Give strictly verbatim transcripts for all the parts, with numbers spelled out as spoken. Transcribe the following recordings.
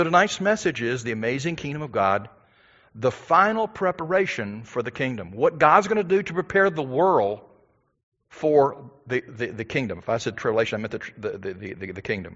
Tonight's message is the amazing kingdom of God, the final preparation for the kingdom. What God's going to do to prepare the world for the, the, the kingdom. If I said tribulation, I meant the, the, the, the, the kingdom.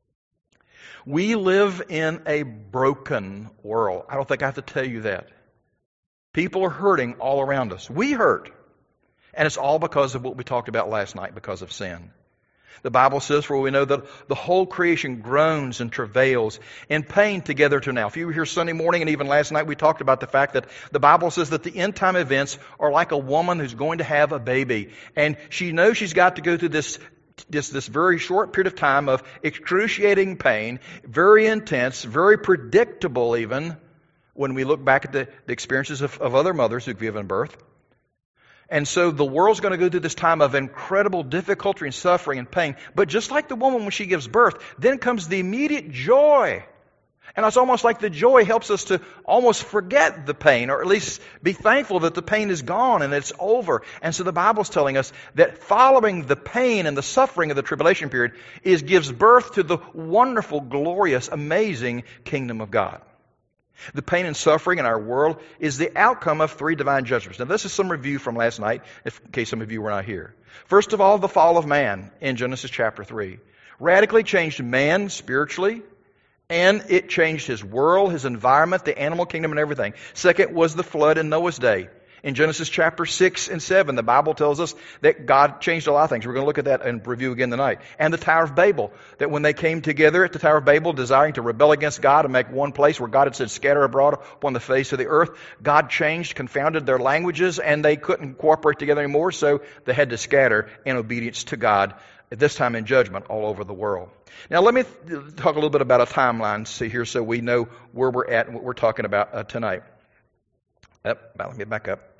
We live in a broken world. I don't think I have to tell you that. People are hurting all around us. We hurt. And it's all because of what we talked about last night, because of sin. The Bible says, for we know that the whole creation groans and travails in pain together to now. If you were here Sunday morning and even last night, we talked about the fact that the Bible says that the end time events are like a woman who's going to have a baby. And she knows she's got to go through this, this, this very short period of time of excruciating pain, very intense, very predictable even, when we look back at the, the experiences of, of other mothers who've given birth. And so the world's going to go through this time of incredible difficulty and suffering and pain. But just like the woman when she gives birth, then comes the immediate joy. And it's almost like the joy helps us to almost forget the pain, or at least be thankful that the pain is gone and it's over. And so the Bible's telling us that following the pain and the suffering of the tribulation period is gives birth to the wonderful, glorious, amazing kingdom of God. The pain and suffering in our world is the outcome of three divine judgments. Now, this is some review from last night, if, in case some of you were not here. First of all, the fall of man in Genesis chapter three. Radically changed man spiritually, and it changed his world, his environment, the animal kingdom, and everything. Second was the flood in Noah's day. In Genesis chapter six and seven, the Bible tells us that God changed a lot of things. We're going to look at that and review again tonight. And the Tower of Babel, that when they came together at the Tower of Babel, desiring to rebel against God and make one place where God had said, scatter abroad upon the face of the earth, God changed, confounded their languages, and they couldn't cooperate together anymore, so they had to scatter in obedience to God, at this time in judgment all over the world. Now let me th- talk a little bit about a timeline see here so we know where we're at and what we're talking about uh, tonight. Up, let me back up.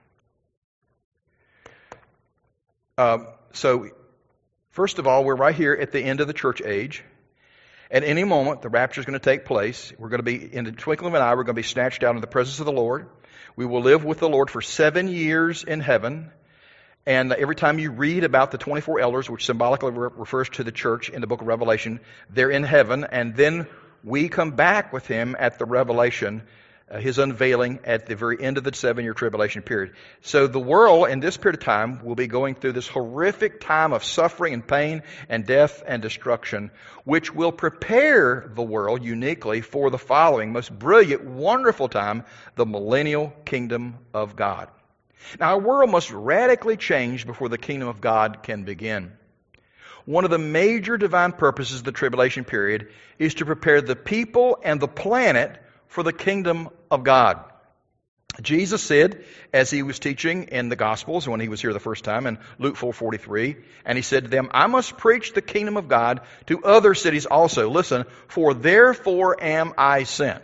Um, so, first of all, we're right here at the end of the church age. At any moment, the rapture is going to take place. We're going to be, in the twinkling of an eye, we're going to be snatched out in the presence of the Lord. We will live with the Lord for seven years in heaven. And every time you read about the twenty-four elders, which symbolically re- refers to the church in the book of Revelation, they're in heaven. And then we come back with him at the revelation, Uh, his unveiling at the very end of the seven-year tribulation period. So the world in this period of time will be going through this horrific time of suffering and pain and death and destruction, which will prepare the world uniquely for the following most brilliant, wonderful time, the millennial kingdom of God. Now, our world must radically change before the kingdom of God can begin. One of the major divine purposes of the tribulation period is to prepare the people and the planet for the kingdom of God. Jesus said, as he was teaching in the Gospels when he was here the first time in Luke four forty-three, and he said to them, I must preach the kingdom of God to other cities also. Listen, for therefore am I sent.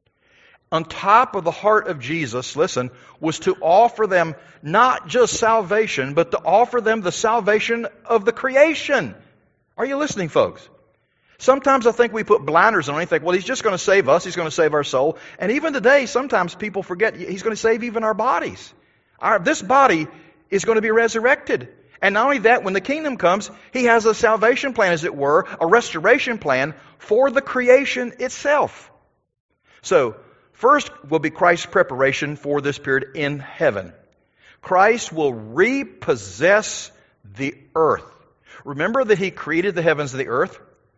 On top of the heart of Jesus, listen, was to offer them not just salvation, but to offer them the salvation of the creation. Are you listening, folks? Sometimes I think we put blinders on and think, well, he's just going to save us. He's going to save our soul. And even today, sometimes people forget he's going to save even our bodies. Our, this body is going to be resurrected. And not only that, when the kingdom comes, he has a salvation plan, as it were, a restoration plan for the creation itself. So, first will be Christ's preparation for this period in heaven. Christ will repossess the earth. Remember that he created the heavens and the earth?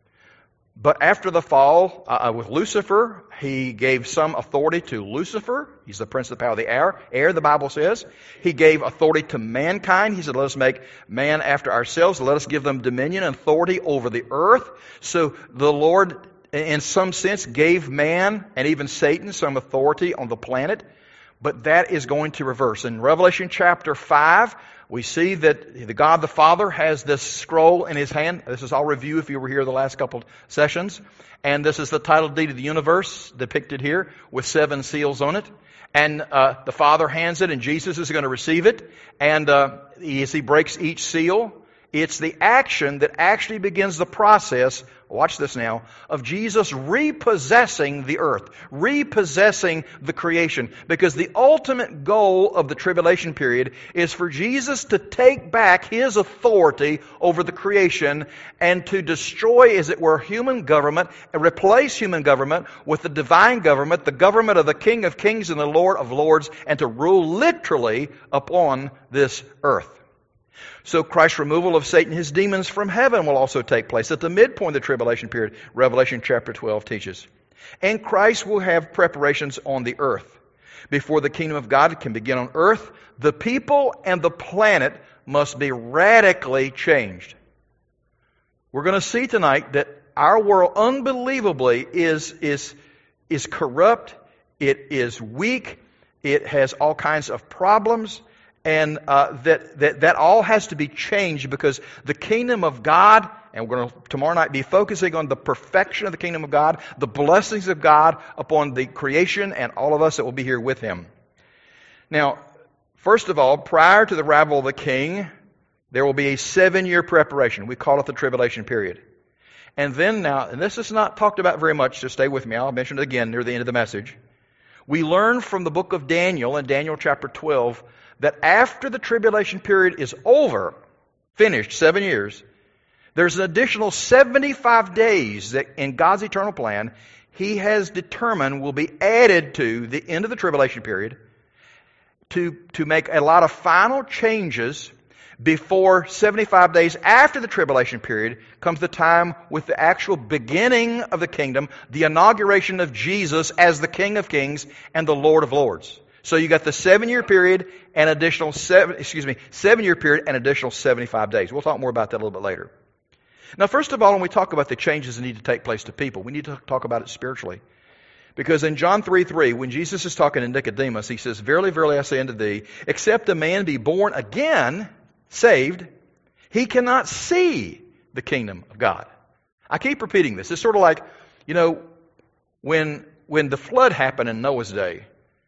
But after the fall uh, with Lucifer, he gave some authority to Lucifer. He's the prince of the power of the air, air, the Bible says. He gave authority to mankind. He said, let us make man after ourselves. Let us give them dominion and authority over the earth. So the Lord, in some sense, gave man and even Satan some authority on the planet. But that is going to reverse. In Revelation chapter five, we see that the God the Father has this scroll in his hand. This is all review if you were here the last couple sessions. And this is the title deed of the universe depicted here with seven seals on it. And uh, the Father hands it and Jesus is going to receive it. And uh, as he breaks each seal, It's the action that actually begins the process, watch this now, of Jesus repossessing the earth, repossessing the creation. Because the ultimate goal of the tribulation period is for Jesus to take back His authority over the creation and to destroy, as it were, human government and replace human government with the divine government, the government of the King of Kings and the Lord of Lords, and to rule literally upon this earth. So Christ's removal of Satan and his demons from heaven will also take place at the midpoint of the tribulation period, Revelation chapter twelve teaches. And Christ will have preparations on the earth. Before the kingdom of God can begin on earth, the people and the planet must be radically changed. We're going to see tonight that our world unbelievably is, is, is corrupt, it is weak, it has all kinds of problems. And uh, that, that that all has to be changed because the kingdom of God, and we're going to tomorrow night be focusing on the perfection of the kingdom of God, the blessings of God upon the creation and all of us that will be here with Him. Now, first of all, prior to the arrival of the King, there will be a seven-year preparation. We call it the tribulation period. And then now, and this is not talked about very much, so stay with me. I'll mention it again near the end of the message. We learn from the book of Daniel, in Daniel chapter twelve, that after the tribulation period is over, finished, seven years, there's an additional seventy-five days that in God's eternal plan He has determined will be added to the end of the tribulation period to, to make a lot of final changes before seventy-five days after the tribulation period comes the time with the actual beginning of the kingdom, the inauguration of Jesus as the King of Kings and the Lord of Lords. So you got the seven-year period and additional seven, excuse me, seven-year period and additional seventy-five days. We'll talk more about that a little bit later. Now, first of all, when we talk about the changes that need to take place to people, we need to talk about it spiritually. Because in John three three, when Jesus is talking to Nicodemus, He says, "Verily, verily, I say unto thee, except a man be born again," saved, "he cannot see the kingdom of God." I keep repeating this. It's sort of like, you know, when when the flood happened in Noah's day,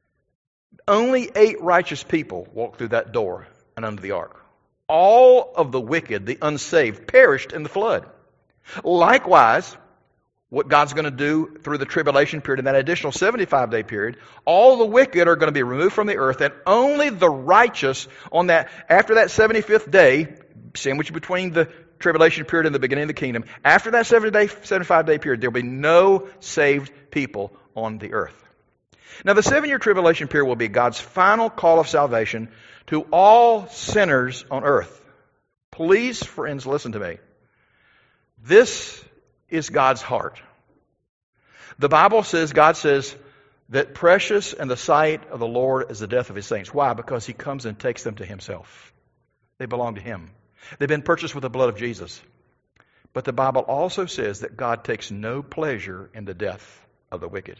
only eight righteous people walked through that door and under the ark. All of the wicked, the unsaved, perished in the flood. Likewise, what God's going to do through the tribulation period, in that additional seventy-five day period, all the wicked are going to be removed from the earth, and only the righteous on that, after that seventy-fifth day, sandwiched between the tribulation period and the beginning of the kingdom, after that seventy-five day period, there will be no saved people on the earth. Now, the seven-year tribulation period will be God's final call of salvation to all sinners on earth. Please, friends, listen to me. This is God's heart. The Bible says, God says, that precious in the sight of the Lord is the death of His saints. Why? Because He comes and takes them to Himself. They belong to Him. They've been purchased with the blood of Jesus. But the Bible also says that God takes no pleasure in the death of the wicked.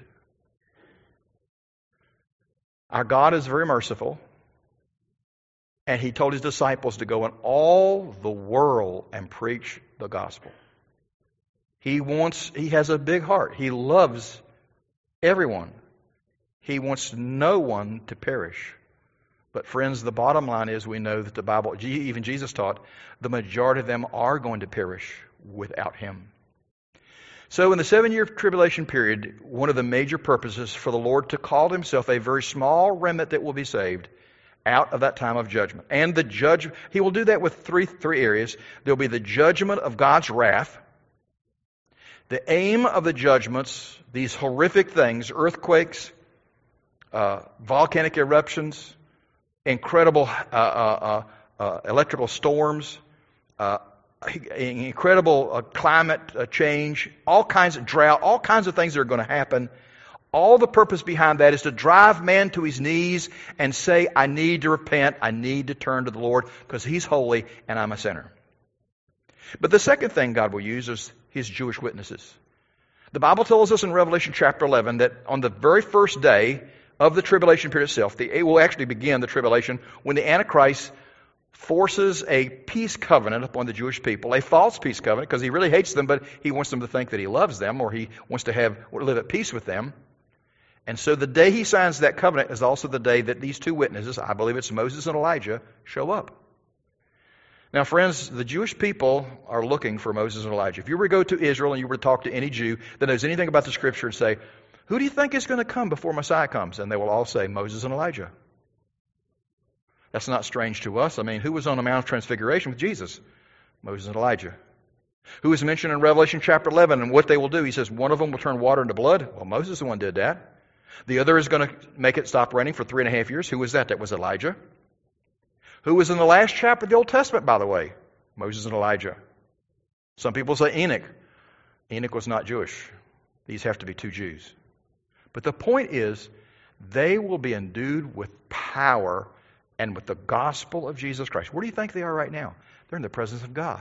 Our God is very merciful, and He told His disciples to go in all the world and preach the gospel. He wants, He has a big heart. He loves everyone. He wants no one to perish. But friends, the bottom line is we know that the Bible, even Jesus taught, the majority of them are going to perish without Him. So in the seven-year tribulation period, one of the major purposes for the Lord to call to Himself a very small remnant that will be saved out of that time of judgment. And the judge, He will do that with three, three areas. There will be the judgment of God's wrath. The aim of the judgments, these horrific things, earthquakes, uh, volcanic eruptions, incredible uh, uh, uh, electrical storms, uh, incredible uh, climate uh, change, all kinds of drought, all kinds of things that are going to happen. All the purpose behind that is to drive man to his knees and say, I need to repent, I need to turn to the Lord because He's holy and I'm a sinner. But the second thing God will use is His Jewish witnesses. The Bible tells us in Revelation chapter eleven that on the very first day of the tribulation period itself, the, it will actually begin the tribulation when the Antichrist forces a peace covenant upon the Jewish people, a false peace covenant, because he really hates them, but he wants them to think that he loves them, or he wants to have or live at peace with them. And so the day he signs that covenant is also the day that these two witnesses, I believe it's Moses and Elijah, show up. Now, friends, the Jewish people are looking for Moses and Elijah. If you were to go to Israel and you were to talk to any Jew that knows anything about the Scripture and say, who do you think is going to come before Messiah comes? And they will all say, Moses and Elijah. That's not strange to us. I mean, who was on the Mount of Transfiguration with Jesus? Moses and Elijah. Who is mentioned in Revelation chapter eleven and what they will do? He says one of them will turn water into blood. Well, Moses the one did that. The other is going to make it stop raining for three and a half years. Who was that? That was Elijah. Who was in the last chapter of the Old Testament, by the way? Moses and Elijah. Some people say Enoch. Enoch was not Jewish. These have to be two Jews. But the point is, they will be endued with power and with the gospel of Jesus Christ. Where do you think they are right now? They're in the presence of God.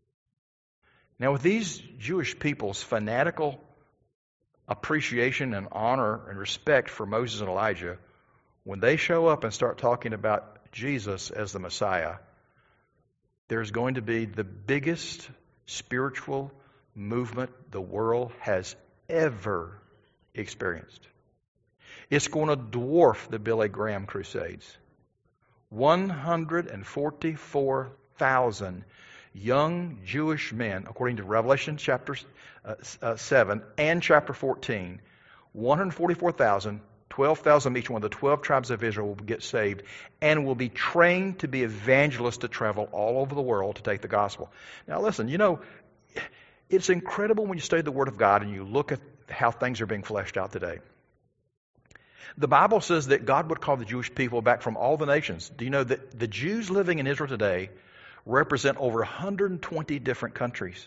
Now, with these Jewish people's fanatical appreciation and honor and respect for Moses and Elijah, when they show up and start talking about Jesus as the Messiah, there's going to be the biggest spiritual movement the world has ever experienced. It's going to dwarf the Billy Graham Crusades. one hundred forty-four thousand young Jewish men, according to Revelation chapter uh, uh, seven and chapter fourteen, one hundred forty-four thousand, twelve thousand each one of the twelve tribes of Israel will get saved and will be trained to be evangelists to travel all over the world to take the gospel. Now listen, you know, it's incredible when you study the Word of God and you look at how things are being fleshed out today. The Bible says that God would call the Jewish people back from all the nations. Do you know that the Jews living in Israel today represent over one hundred twenty different countries?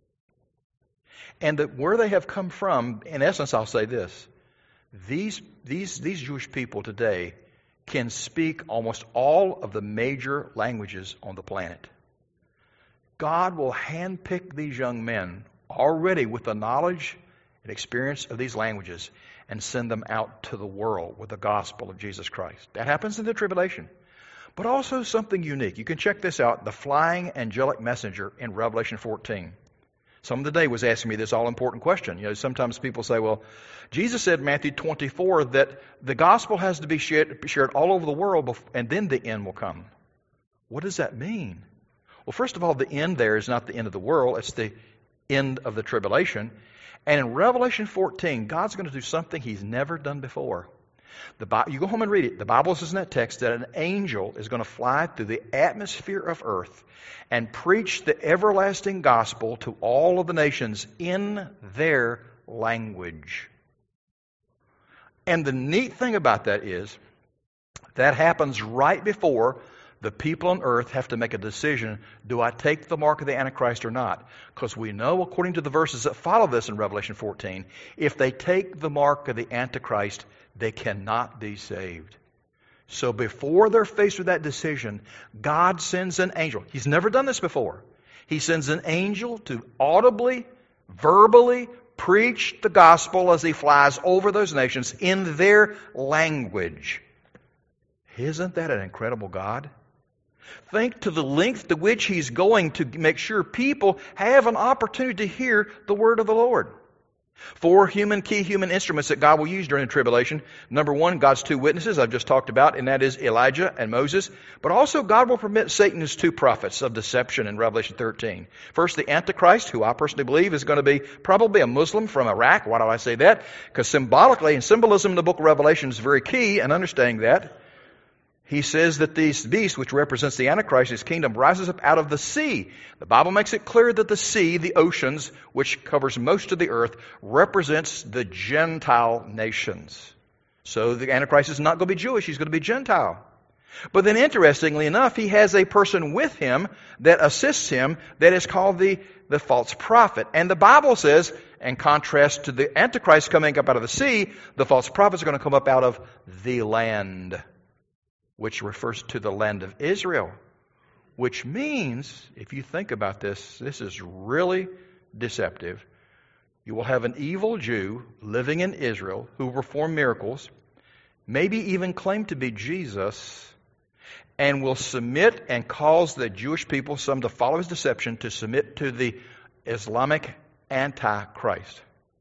And that where they have come from, in essence, I'll say this. These, these, these Jewish people today can speak almost all of the major languages on the planet. God will handpick these young men already with the knowledge and experience of these languages and send them out to the world with the gospel of Jesus Christ. That happens in the tribulation. But also something unique. You can check this out, the flying angelic messenger in Revelation fourteen. Someone today was asking me this all-important question. You know, sometimes people say, well, Jesus said in Matthew twenty-four that the gospel has to be shared, shared all over the world and then the end will come. What does that mean? Well, first of all, the end there is not the end of the world. It's the end of the tribulation. And in Revelation fourteen, God's going to do something He's never done before. The Bible, you go home and read it. The Bible says in that text that an angel is going to fly through the atmosphere of earth and preach the everlasting gospel to all of the nations in their language. And the neat thing about that is that happens right before the people on earth have to make a decision, do I take the mark of the Antichrist or not? Because we know, according to the verses that follow this in Revelation fourteen, if they take the mark of the Antichrist, they cannot be saved. So before they're faced with that decision, God sends an angel. He's never done this before. He sends an angel to audibly, verbally preach the gospel as he flies over those nations in their language. Isn't that an incredible God? Think to the length to which He's going to make sure people have an opportunity to hear the word of the Lord. Four human key human instruments that God will use during the tribulation. Number one, God's two witnesses I've just talked about, and that is Elijah and Moses. But also God will permit Satan's two prophets of deception in Revelation thirteen. First, the Antichrist, who I personally believe is going to be probably a Muslim from Iraq. Why do I say that? Because symbolically, and symbolism in the book of Revelation is very key in understanding that. He says that this beast, which represents the Antichrist, his kingdom, rises up out of the sea. The Bible makes it clear that the sea, the oceans, which covers most of the earth, represents the Gentile nations. So the Antichrist is not going to be Jewish, he's going to be Gentile. But then interestingly enough, he has a person with him that assists him that is called the, the false prophet. And the Bible says, in contrast to the Antichrist coming up out of the sea, the false prophets are going to come up out of the land, which refers to the land of Israel. Which means, if you think about this, this is really deceptive. You will have an evil Jew living in Israel who will perform miracles, maybe even claim to be Jesus, and will submit and cause the Jewish people, some to follow his deception, to submit to the Islamic Antichrist.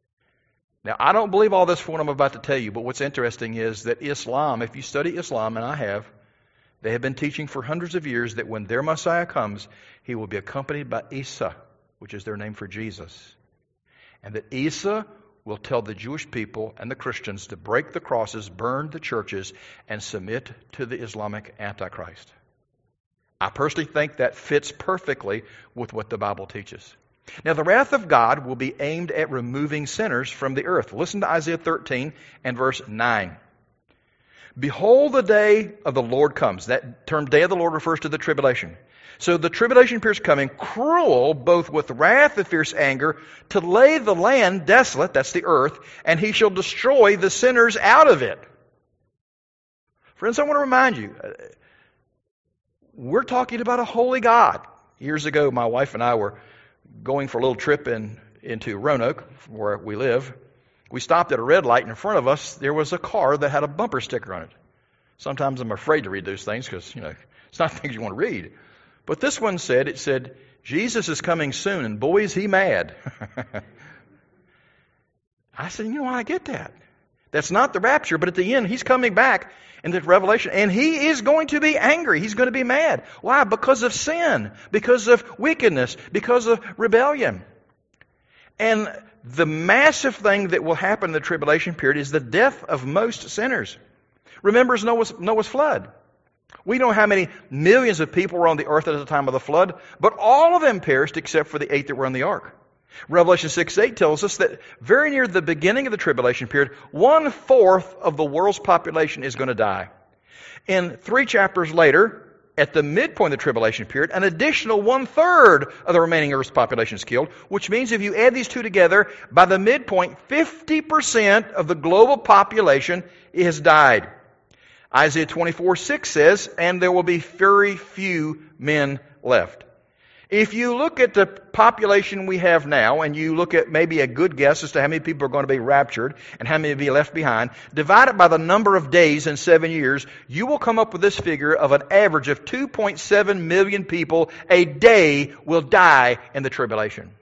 Now, I don't believe all this for what I'm about to tell you, but what's interesting is that Islam, if you study Islam, and I have, They have been teaching for hundreds of years that when their Messiah comes, he will be accompanied by Isa, which is their name for Jesus. And that Isa will tell the Jewish people and the Christians to break the crosses, burn the churches, and submit to the Islamic Antichrist. I personally think that fits perfectly with what the Bible teaches. Now, the wrath of God will be aimed at removing sinners from the earth. Listen to Isaiah thirteen and verse nine. Behold, the day of the Lord comes. That term day of the Lord refers to the tribulation. So the tribulation period is coming, cruel, both with wrath and fierce anger, to lay the land desolate, that's the earth, and he shall destroy the sinners out of it. Friends, I want to remind you, we're talking about a holy God. Years ago, my wife and I were going for a little trip in, into Roanoke, where we live. We stopped at a red light, and in front of us, there was a car that had a bumper sticker on it. Sometimes I'm afraid to read those things because, you know, it's not things you want to read. But this one said, it said, Jesus is coming soon, and boy, is he mad. I said, you know, I get that. That's not the rapture, but at the end, he's coming back in the Revelation, and he is going to be angry. He's going to be mad. Why? Because of sin, because of wickedness, because of rebellion. And the massive thing that will happen in the tribulation period is the death of most sinners. Remember Noah's, Noah's flood. We know how many millions of people were on the earth at the time of the flood, but all of them perished except for the eight that were on the ark. Revelation six eight tells us that very near the beginning of the tribulation period, one-fourth of the world's population is going to die. In three chapters later, at the midpoint of the tribulation period, an additional one-third of the remaining Earth's population is killed, which means if you add these two together, by the midpoint, fifty percent of the global population has died. Isaiah twenty-four six says, and there will be very few men left. If you look at the population we have now, and you look at maybe a good guess as to how many people are going to be raptured and how many will be left behind, divide it by the number of days in seven years, you will come up with this figure of an average of two point seven million people a day will die in the tribulation.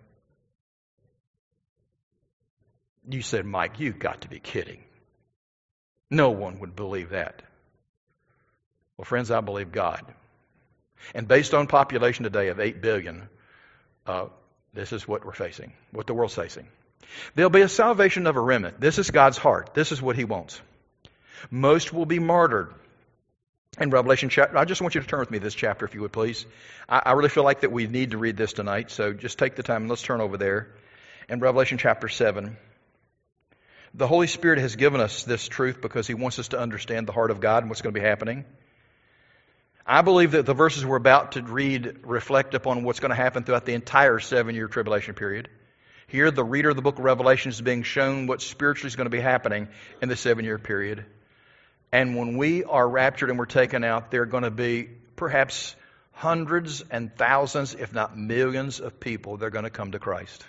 You said, Mike, you've got to be kidding. No one would believe that. Well, friends, I believe God. And based on population today of eight billion, uh, this is what we're facing, what the world's facing. There'll be a salvation of a remnant. This is God's heart. This is what He wants. Most will be martyred. In Revelation chapter, I just want you to turn with me to this chapter, if you would, please. I, I really feel like that we need to read this tonight, so just take the time and let's turn over there. In Revelation chapter seven, the Holy Spirit has given us this truth because He wants us to understand the heart of God and what's going to be happening. I believe that the verses we're about to read reflect upon what's going to happen throughout the entire seven-year tribulation period. Here, the reader of the book of Revelation is being shown what spiritually is going to be happening in the seven-year period. And when we are raptured and we're taken out, there are going to be perhaps hundreds and thousands, if not millions of people that are going to come to Christ.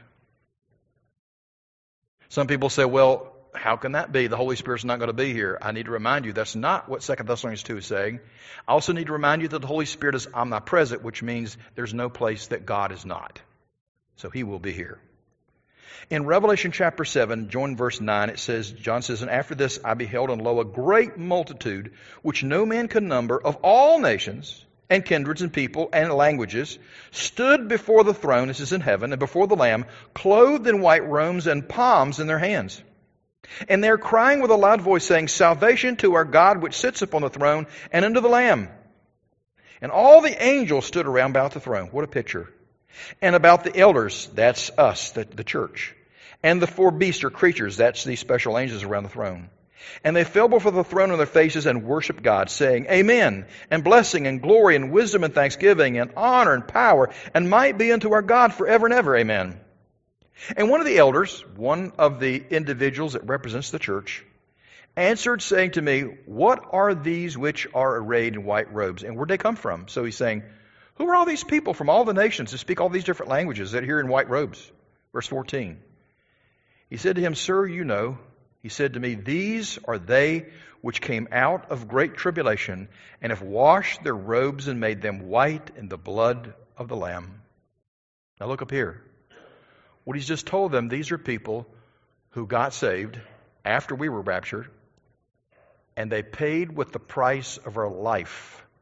Some people say, well, how can that be? The Holy Spirit's not going to be here. I need to remind you that's not what Second Thessalonians two is saying. I also need to remind you that the Holy Spirit is omnipresent, which means there's no place that God is not. So He will be here. In Revelation chapter seven, join verse nine, it says, John says, and after this I beheld, and lo, a great multitude, which no man could number, of all nations and kindreds and people and languages, stood before the throne, this is in heaven, and before the Lamb, clothed in white robes and palms in their hands. And they're crying with a loud voice, saying, salvation to our God which sits upon the throne and unto the Lamb. And all the angels stood around about the throne. What a picture. And about the elders, that's us, the, the church. And the four beasts or creatures, that's these special angels around the throne. And they fell before the throne on their faces and worshiped God, saying, Amen, and blessing and glory and wisdom and thanksgiving and honor and power and might be unto our God forever and ever. Amen. And one of the elders, one of the individuals that represents the church, answered, saying to me, what are these which are arrayed in white robes? And where'd they come from? So he's saying, who are all these people from all the nations that speak all these different languages that are here in white robes? Verse fourteen. He said to him, Sir, you know. He said to me, these are they which came out of great tribulation and have washed their robes and made them white in the blood of the Lamb. Now look up here. What he's just told them, these are people who got saved after we were raptured, and they paid with the price of our life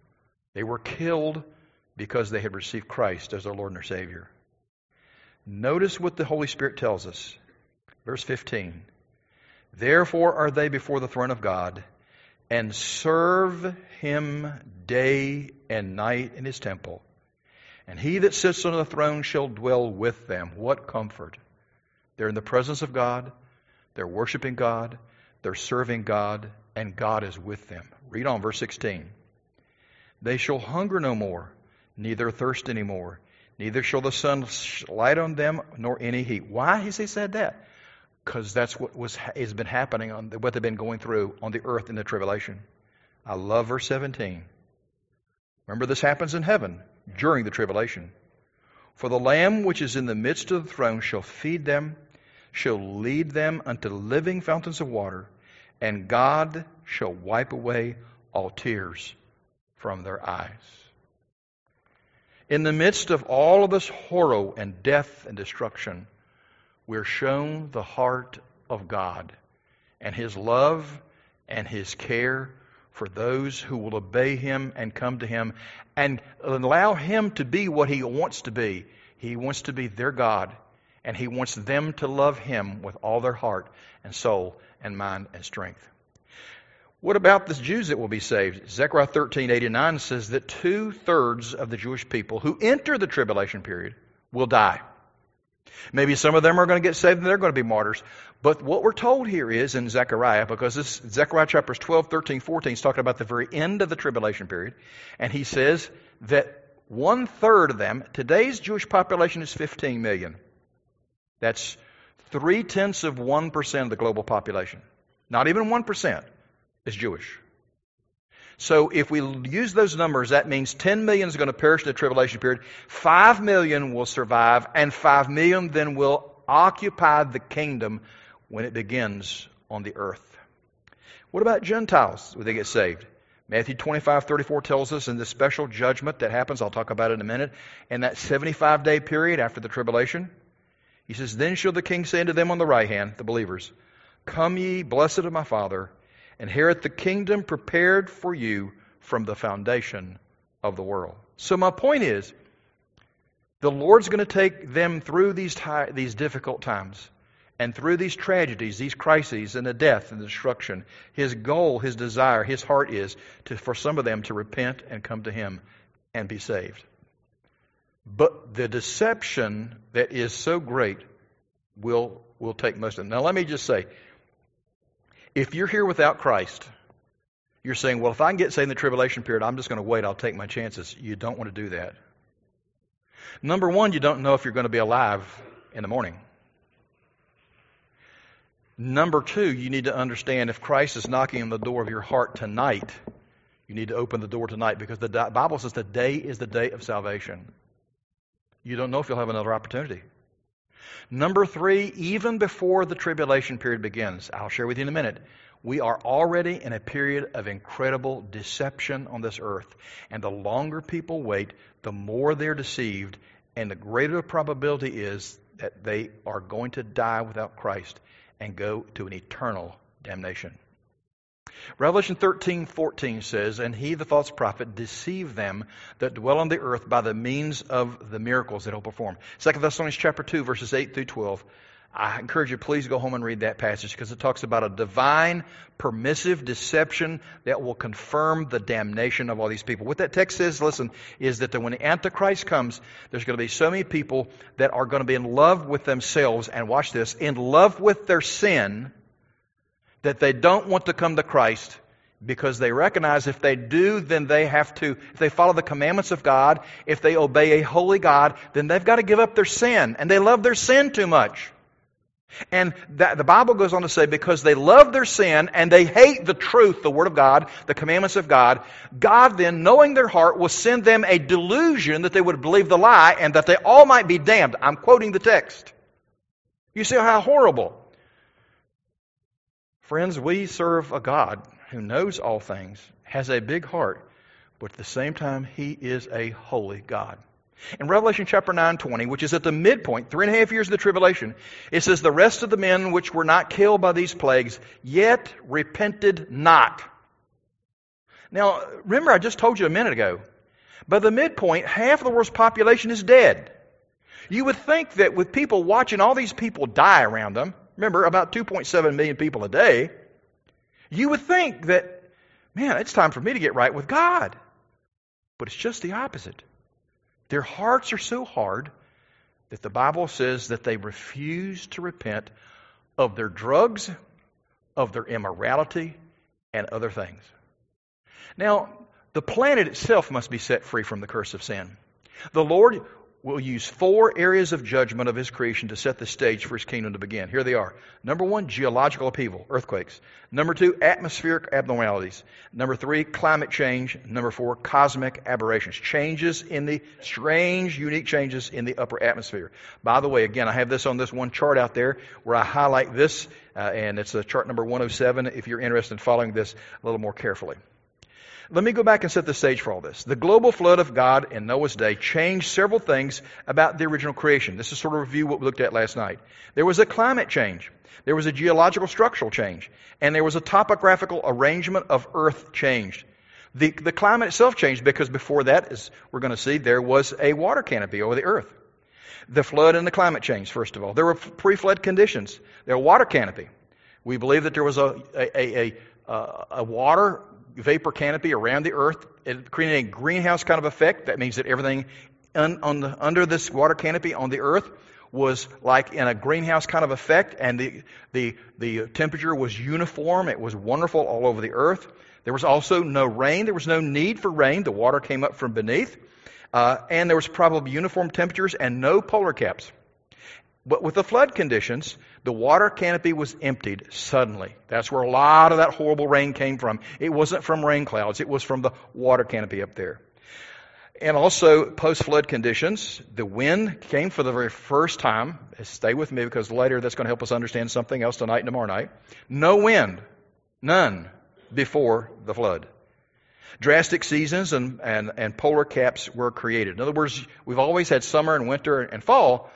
They were killed because they had received Christ as their Lord and their Savior. Notice what the Holy Spirit tells us. Verse fifteen. Therefore are they before the throne of God, and serve Him day and night in His temple. And He that sits on the throne shall dwell with them. What comfort! They're in the presence of God. They're worshiping God. They're serving God. And God is with them. Read on, verse sixteen. They shall hunger no more, neither thirst any more. Neither shall the sun light on them, nor any heat. Why has He said that? Because that's what was has been happening, on the, what they've been going through on the earth in the tribulation. I love verse seventeen. Remember, this happens in heaven during the tribulation. For the Lamb which is in the midst of the throne shall feed them, shall lead them unto living fountains of water, and God shall wipe away all tears from their eyes. In the midst of all of this horror and death and destruction, we're shown the heart of God and His love and His care for those who will obey Him and come to Him and allow Him to be what He wants to be. He wants to be their God, and He wants them to love Him with all their heart and soul and mind and strength. What about the Jews that will be saved? Zechariah thirteen eighty-nine says that two-thirds of the Jewish people who enter the tribulation period will die. Maybe some of them are going to get saved and they're going to be martyrs. But what we're told here is in Zechariah, because this Zechariah chapters twelve, thirteen, fourteen is talking about the very end of the tribulation period. And he says that one-third of them, today's Jewish population is fifteen million. That's three-tenths of one percent of the global population. Not even one percent. Is Jewish. So if we use those numbers, that means ten million is going to perish in the tribulation period, five million will survive, and five million then will occupy the kingdom when it begins on the earth. What about Gentiles when they get saved? Matthew twenty-five thirty-four tells us in the special judgment that happens, I'll talk about it in a minute, in that seventy-five day period after the tribulation, he says, Then shall the king say unto them on the right hand, the believers, Come ye, blessed of my Father, inherit the kingdom prepared for you from the foundation of the world. So my point is, the Lord's going to take them through these ti- these difficult times and through these tragedies, these crises, and the death and the destruction. His goal, His desire, His heart is to, for some of them to repent and come to Him and be saved. But the deception that is so great will, will take most of them. Now let me just say, if you're here without Christ, you're saying, well, if I can get saved in the tribulation period, I'm just going to wait, I'll take my chances. You don't want to do that. Number one, you don't know if you're going to be alive in the morning. Number two, you need to understand if Christ is knocking on the door of your heart tonight, you need to open the door tonight, because the Bible says the day is the day of salvation. You don't know if you'll have another opportunity. Number three, even before the tribulation period begins, I'll share with you in a minute, we are already in a period of incredible deception on this earth. And the longer people wait, the more they're deceived, and the greater the probability is that they are going to die without Christ and go to an eternal damnation. Revelation thirteen fourteen says, And he, the false prophet, deceived them that dwell on the earth by the means of the miracles that he'll perform. Second Thessalonians chapter two, verses eight through twelve. I encourage you, please go home and read that passage, because it talks about a divine, permissive deception that will confirm the damnation of all these people. What that text says, listen, is that when the Antichrist comes, there's going to be so many people that are going to be in love with themselves, and watch this, in love with their sin, that they don't want to come to Christ, because they recognize if they do, then they have to, if they follow the commandments of God, if they obey a holy God, then they've got to give up their sin. And they love their sin too much. And that, the Bible goes on to say, because they love their sin and they hate the truth, the Word of God, the commandments of God, God then, knowing their heart, will send them a delusion that they would believe the lie and that they all might be damned. I'm quoting the text. You see how horrible. Friends, we serve a God who knows all things, has a big heart, but at the same time, He is a holy God. In Revelation chapter nine twenty, which is at the midpoint, three and a half years of the tribulation, it says, The rest of the men which were not killed by these plagues, yet repented not. Now, remember I just told you a minute ago, By the midpoint, half of the world's population is dead. You would think that with people watching all these people die around them, remember, about two point seven million people a day, you would think that, man, it's time for me to get right with God. But it's just the opposite. Their hearts are so hard that the Bible says that they refuse to repent of their drugs, of their immorality, and other things. Now, the planet itself must be set free from the curse of sin. The Lord will use four areas of judgment of His creation to set the stage for His kingdom to begin. Here they are. Number one, geological upheaval, earthquakes. Number two, atmospheric abnormalities. Number three, climate change. Number four, cosmic aberrations. Changes in the, strange, unique changes in the upper atmosphere. By the way, again, I have this on this one chart out there where I highlight this, uh, and it's a chart number one oh seven if you're interested in following this a little more carefully. Let me go back and set the stage for all this. The global flood of God in Noah's day changed several things about the original creation. This is sort of a review of what we looked at last night. There was a climate change. There was a geological structural change. And there was a topographical arrangement of earth changed. The, the climate itself changed because before that, as we're going to see, there was a water canopy over the earth. The flood and the climate change, first of all. There were pre-flood conditions. There was a water canopy. We believe that there was a, a, a, a, a water vapor canopy around the earth, it created a greenhouse kind of effect. That means that everything un, on the, under this water canopy on the earth was like in a greenhouse kind of effect, and the, the, the temperature was uniform. It was wonderful all over the earth. There was also no rain. There was no need for rain. The water came up from beneath. Uh, and there was probably uniform temperatures and no polar caps. But with the flood conditions, the water canopy was emptied suddenly. That's where a lot of that horrible rain came from. It wasn't from rain clouds. It was from the water canopy up there. And also, post-flood conditions, the wind came for the very first time. Stay with me because later that's going to help us understand something else tonight and tomorrow night. No wind. None before the flood. Drastic seasons and, and, and polar caps were created. In other words, we've always had summer and winter and fall,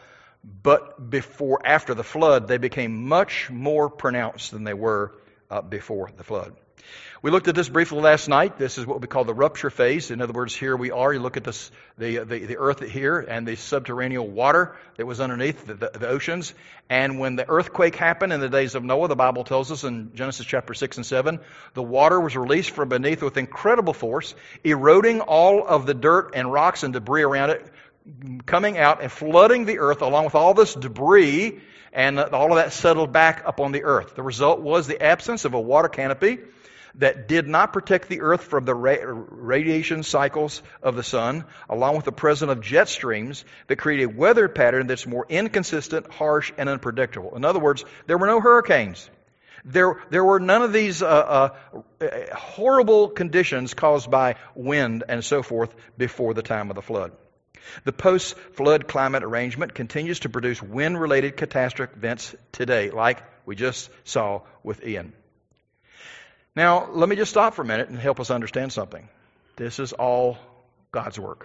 but before, after the flood, they became much more pronounced than they were uh, before the flood. We looked at this briefly last night. This is what we call the rupture phase. In other words, here we are. You look at this, the, the, the earth here and the subterranean water that was underneath the, the, the oceans. And when the earthquake happened in the days of Noah, the Bible tells us in Genesis chapter six and seven, the water was released from beneath with incredible force, eroding all of the dirt and rocks and debris around it, coming out and flooding the earth along with all this debris, and all of that settled back up on the earth. The result was the absence of a water canopy that did not protect the earth from the ra- radiation cycles of the sun, along with the presence of jet streams that create a weather pattern that's more inconsistent, harsh, and unpredictable. In other words, there were no hurricanes. There, there were none of these uh, uh, horrible conditions caused by wind and so forth before the time of the flood. The post-flood climate arrangement continues to produce wind-related catastrophic events today, like we just saw with Ian. Now, let me just stop for a minute and help us understand something. This is all God's work.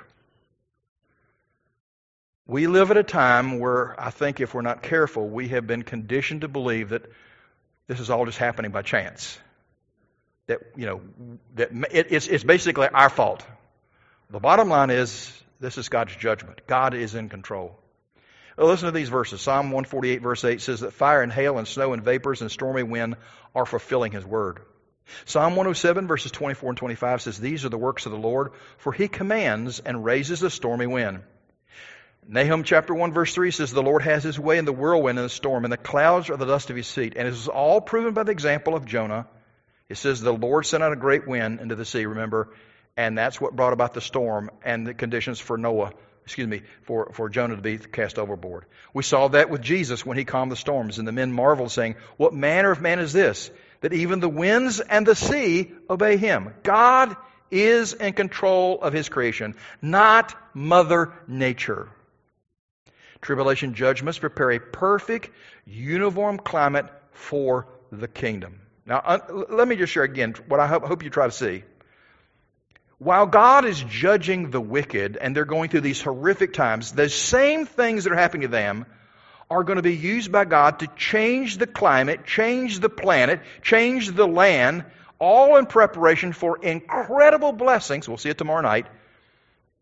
We live at a time where I think if we're not careful, we have been conditioned to believe that this is all just happening by chance. That, you know, that it, it's, it's basically our fault. The bottom line is, this is God's judgment. God is in control. Well, listen to these verses. Psalm one forty-eight verse eight says that fire and hail and snow and vapors and stormy wind are fulfilling His word. Psalm one oh seven verses twenty-four and twenty-five says, these are the works of the Lord, for He commands and raises a stormy wind. Nahum chapter one verse three says, the Lord has His way in the whirlwind and the storm, and the clouds are the dust of His seat. And this is all proven by the example of Jonah. It says the Lord sent out a great wind into the sea, remember, and that's what brought about the storm and the conditions for Noah, excuse me, for, for Jonah to be cast overboard. We saw that with Jesus when He calmed the storms, and the men marveled, saying, what manner of man is this, that even the winds and the sea obey Him? God is in control of His creation, not Mother Nature. Tribulation judgments prepare a perfect, uniform climate for the kingdom. Now, uh, let me just share again what I hope, hope you try to see. While God is judging the wicked and they're going through these horrific times, the same things that are happening to them are going to be used by God to change the climate, change the planet, change the land, all in preparation for incredible blessings, we'll see it tomorrow night,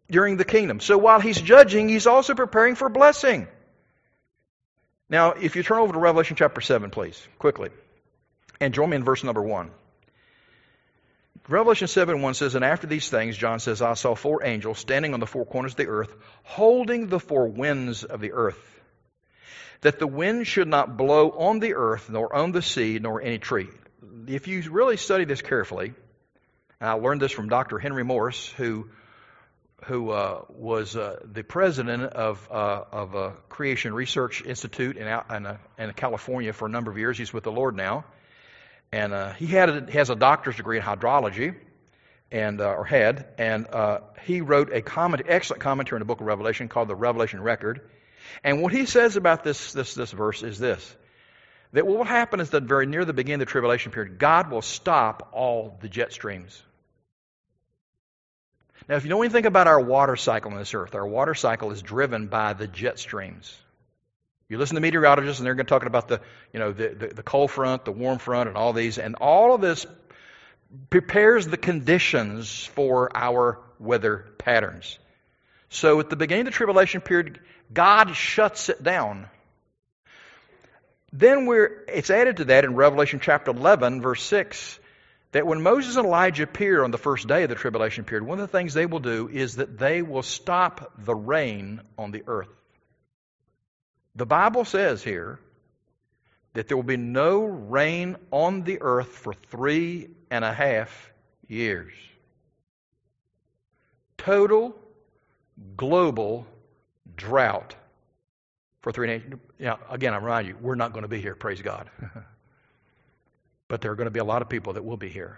during the kingdom. So while he's judging, he's also preparing for blessing. Now, if you turn over to Revelation chapter seven, please, quickly, and join me in verse number one. Revelation seven one says, "And after these things, John says, I saw four angels standing on the four corners of the earth, holding the four winds of the earth, that the wind should not blow on the earth, nor on the sea, nor any tree." If you really study this carefully, and I learned this from Doctor Henry Morris, who who uh, was uh, the president of uh, of a Creation Research Institute in, in, uh, in California for a number of years. He's with the Lord now. And uh, he had a, has a doctor's degree in hydrology, and uh, or had, and uh, he wrote a comment, excellent commentary in the book of Revelation called the Revelation Record. And what he says about this this this verse is this: that what will happen is that very near the beginning of the tribulation period, God will stop all the jet streams. Now, if you know anything about our water cycle on this earth, our water cycle is driven by the jet streams. You listen to meteorologists, and they're going to talk about the, you know, the, the, the cold front, the warm front, and all these, and all of this prepares the conditions for our weather patterns. So at the beginning of the tribulation period, God shuts it down. Then we're it's added to that in Revelation chapter eleven, verse six, that when Moses and Elijah appear on the first day of the tribulation period, one of the things they will do is that they will stop the rain on the earth. The Bible says here that there will be no rain on the earth for three and a half years. Total global drought for three and a half. Now, again, I remind you, we're not going to be here, praise God. But there are going to be a lot of people that will be here.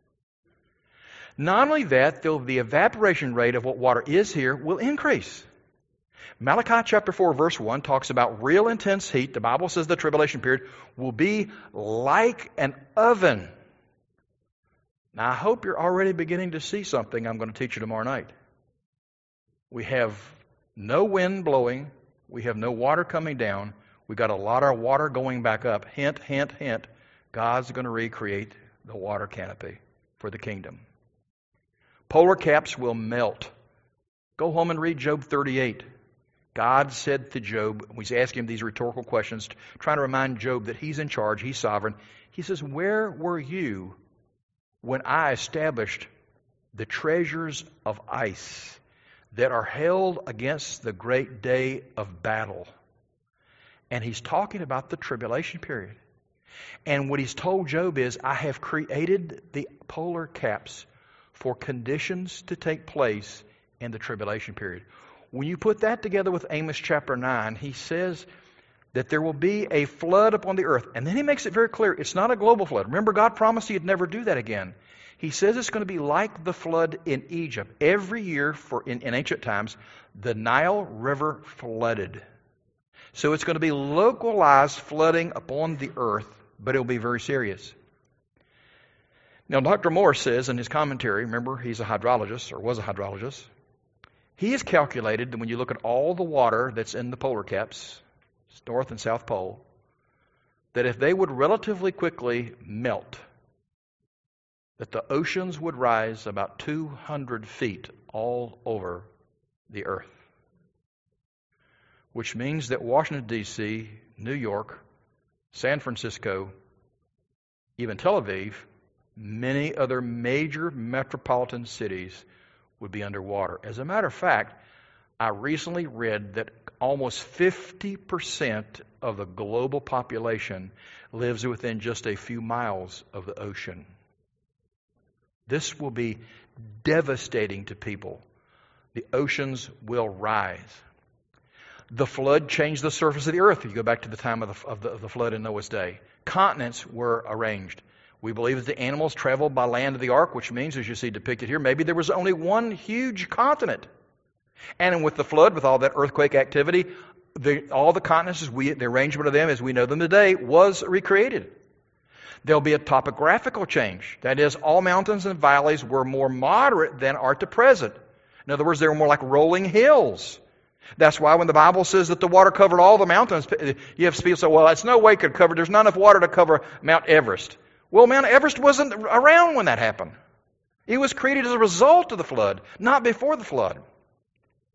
Not only that, the evaporation rate of what water is here will increase. Malachi chapter four verse one talks about real intense heat. The Bible says the tribulation period will be like an oven. Now I hope you're already beginning to see something I'm going to teach you tomorrow night. We have no wind blowing. We have no water coming down. We've got a lot of water going back up. Hint, hint, hint. God's going to recreate the water canopy for the kingdom. Polar caps will melt. Go home and read Job thirty-eight. God said to Job, he's asking him these rhetorical questions, trying to remind Job that he's in charge, he's sovereign. He says, "Where were you when I established the treasures of ice that are held against the great day of battle?" And he's talking about the tribulation period. And what he's told Job is, I have created the polar caps for conditions to take place in the tribulation period. When you put that together with Amos chapter nine, he says that there will be a flood upon the earth. And then he makes it very clear, it's not a global flood. Remember, God promised he'd never do that again. He says it's going to be like the flood in Egypt. Every year for in, in ancient times, the Nile River flooded. So it's going to be localized flooding upon the earth, but it'll be very serious. Now, Doctor Morris says in his commentary, remember, he's a hydrologist, or was a hydrologist, he has calculated that when you look at all the water that's in the polar caps, North and South Pole, that if they would relatively quickly melt, that the oceans would rise about two hundred feet all over the earth. Which means that Washington, D C, New York, San Francisco, even Tel Aviv, many other major metropolitan cities would be underwater. As a matter of fact, I recently read that almost fifty percent of the global population lives within just a few miles of the ocean. This will be devastating to people. The oceans will rise. The flood changed the surface of the earth. If you go back to the time of the, of the, of the flood in Noah's day, continents were arranged. We believe that the animals traveled by land to the ark, which means, as you see depicted here, maybe there was only one huge continent. And with the flood, with all that earthquake activity, the, all the continents, as we, the arrangement of them as we know them today, was recreated. There'll be a topographical change. That is, all mountains and valleys were more moderate than are to present. In other words, they were more like rolling hills. That's why when the Bible says that the water covered all the mountains, you have people say, well, it's no way it could cover, there's not enough water to cover Mount Everest. Well, Mount Everest wasn't around when that happened. It was created as a result of the flood, not before the flood.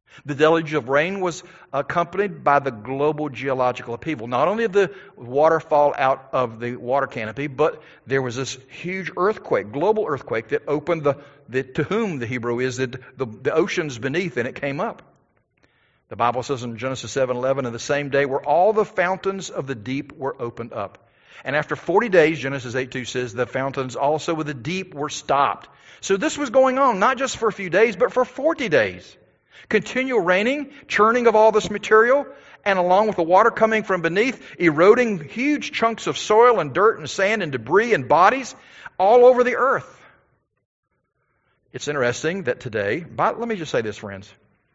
The deluge of rain was accompanied by the global geological upheaval. Not only did the water fall out of the water canopy, but there was this huge earthquake, global earthquake, that opened the, the to whom the Hebrew is, the, the, the oceans beneath, and it came up. The Bible says in Genesis seven eleven, in the same day where all the fountains of the deep were opened up. And after forty days, Genesis eight two says, the fountains also with the deep were stopped. So this was going on not just for a few days, but for forty days. Continual raining, churning of all this material, and along with the water coming from beneath, eroding huge chunks of soil and dirt and sand and debris and bodies all over the earth. It's interesting that today, but let me just say this, friends.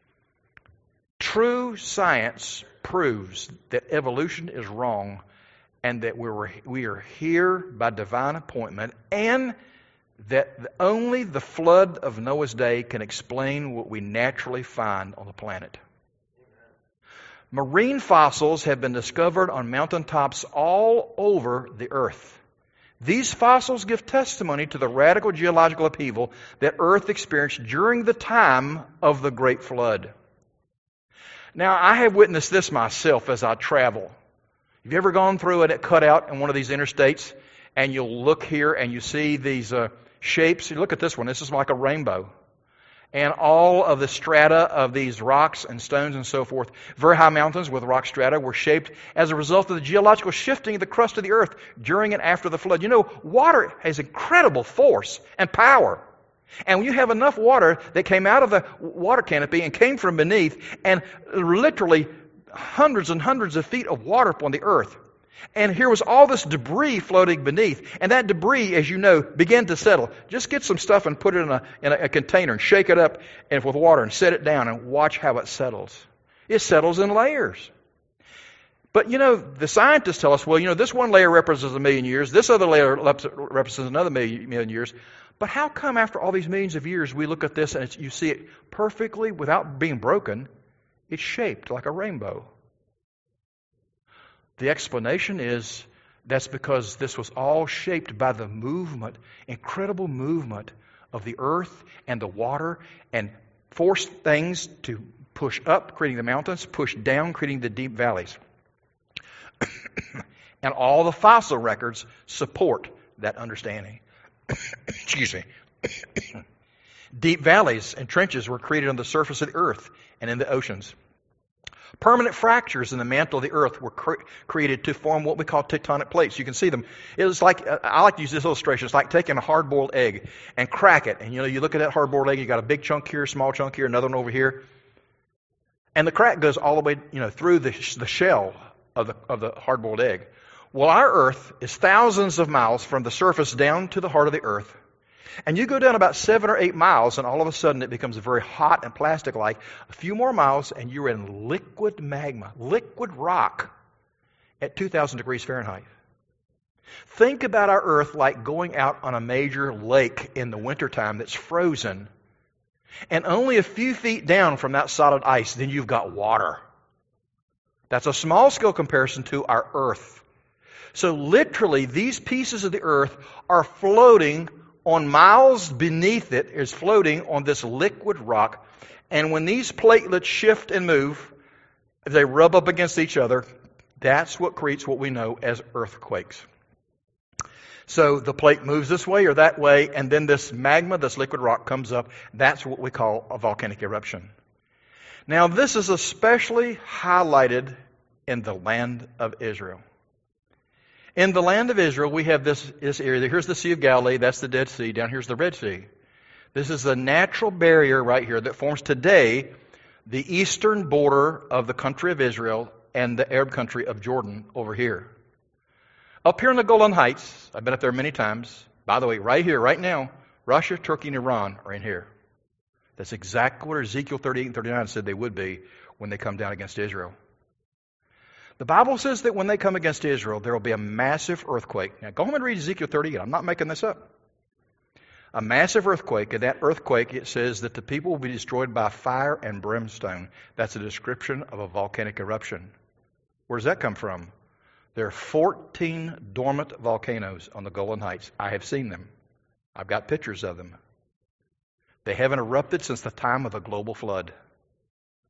True science proves that evolution is wrong and that we were, we are here by divine appointment, and that only the flood of Noah's day can explain what we naturally find on the planet. Amen. Marine fossils have been discovered on mountaintops all over the earth. These fossils give testimony to the radical geological upheaval that Earth experienced during the time of the Great Flood. Now, I have witnessed this myself as I travel. Have you ever gone through a cutout in one of these interstates, and you'll look here and you see these uh, shapes? You look at this one. This is like a rainbow. And all of the strata of these rocks and stones and so forth, very high mountains with rock strata, were shaped as a result of the geological shifting of the crust of the earth during and after the flood. You know, water has incredible force and power. And when you have enough water that came out of the water canopy and came from beneath, and literally hundreds and hundreds of feet of water upon the earth, and here was all this debris floating beneath, and that debris, as you know, began to settle. Just get some stuff and put it in a, in a container and shake it up and with water and set it down and watch how it settles. It settles in layers. But, you know, the scientists tell us, well, you know, this one layer represents a million years, this other layer represents another million, million years. But how come after all these millions of years we look at this and it's, you see it perfectly, without being broken, it's shaped like a rainbow? The explanation is that's because this was all shaped by the movement, incredible movement of the earth and the water, and forced things to push up, creating the mountains, push down, creating the deep valleys. And all the fossil records support that understanding. Excuse me. Deep valleys and trenches were created on the surface of the earth and in the oceans. Permanent fractures in the mantle of the earth were cre- created to form what we call tectonic plates. You can see them. It was like, I like to use this illustration. It's like taking a hard-boiled egg and crack it. And you know, you look at that hard-boiled egg, you got a big chunk here, small chunk here, another one over here. And the crack goes all the way, you know, through the, the shell of the, of the hard-boiled egg. Well, our earth is thousands of miles from the surface down to the heart of the earth. And you go down about seven or eight miles, and all of a sudden it becomes very hot and plastic-like. A few more miles, and you're in liquid magma, liquid rock at two thousand degrees Fahrenheit. Think about our earth like going out on a major lake in the wintertime that's frozen. And only a few feet down from that solid ice, then you've got water. That's a small-scale comparison to our earth. So literally, these pieces of the earth are floating on miles beneath it, is floating on this liquid rock. And when these platelets shift and move, they rub up against each other. That's what creates what we know as earthquakes. So the plate moves this way or that way, and then this magma, this liquid rock, comes up. That's what we call a volcanic eruption. Now, this is especially highlighted in the land of Israel. In the land of Israel, we have this, this area. Here's the Sea of Galilee. That's the Dead Sea. Down here's the Red Sea. This is the natural barrier right here that forms today the eastern border of the country of Israel and the Arab country of Jordan over here. Up here in the Golan Heights, I've been up there many times. By the way, right here, right now, Russia, Turkey, and Iran are in here. That's exactly what Ezekiel thirty-eight and thirty-nine said they would be when they come down against Israel. The Bible says that when they come against Israel, there will be a massive earthquake. Now, go home and read Ezekiel thirty-eight. I'm not making this up. A massive earthquake. And that earthquake, it says that the people will be destroyed by fire and brimstone. That's a description of a volcanic eruption. Where does that come from? There are fourteen dormant volcanoes on the Golan Heights. I have seen them. I've got pictures of them. They haven't erupted since the time of the global flood.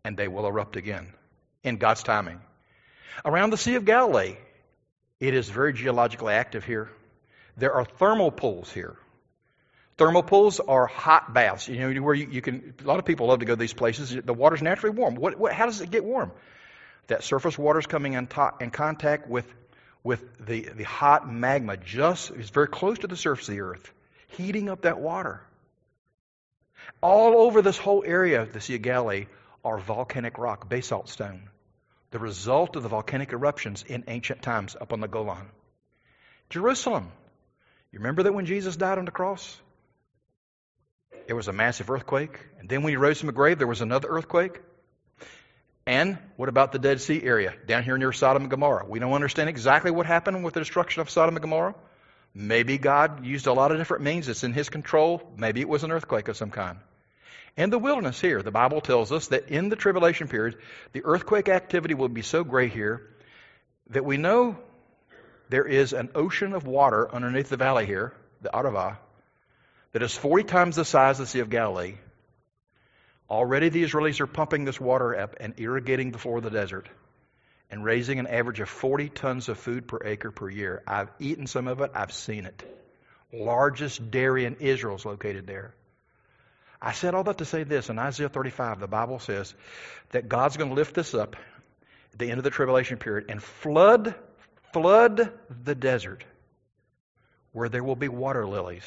and they will erupt again in God's timing. Around the Sea of Galilee, it is very geologically active here. There are thermal pools here. Thermal pools are hot baths. You know, where you, you can. A lot of people love to go to these places. The water's naturally warm. What, what, how does it get warm? That surface water's coming in, to, in contact with with the, the hot magma. Just is very close to the surface of the earth, heating up that water. All over this whole area of the Sea of Galilee are volcanic rock, basalt stone, the result of the volcanic eruptions in ancient times up on the Golan. Jerusalem. You remember that when Jesus died on the cross? There was a massive earthquake. And then when he rose from the grave, there was another earthquake. And what about the Dead Sea area down here near Sodom and Gomorrah? We don't understand exactly what happened with the destruction of Sodom and Gomorrah. Maybe God used a lot of different means. It's in His control. Maybe it was an earthquake of some kind. In the wilderness here, the Bible tells us that in the tribulation period, the earthquake activity will be so great here that we know there is an ocean of water underneath the valley here, the Arava, that is forty times the size of the Sea of Galilee. Already the Israelis are pumping this water up and irrigating the floor of the desert and raising an average of forty tons of food per acre per year. I've eaten some of it. I've seen it. Largest dairy in Israel is located there. I said all that to say this. In Isaiah thirty-five, the Bible says that God's going to lift this up at the end of the tribulation period and flood, flood the desert where there will be water lilies.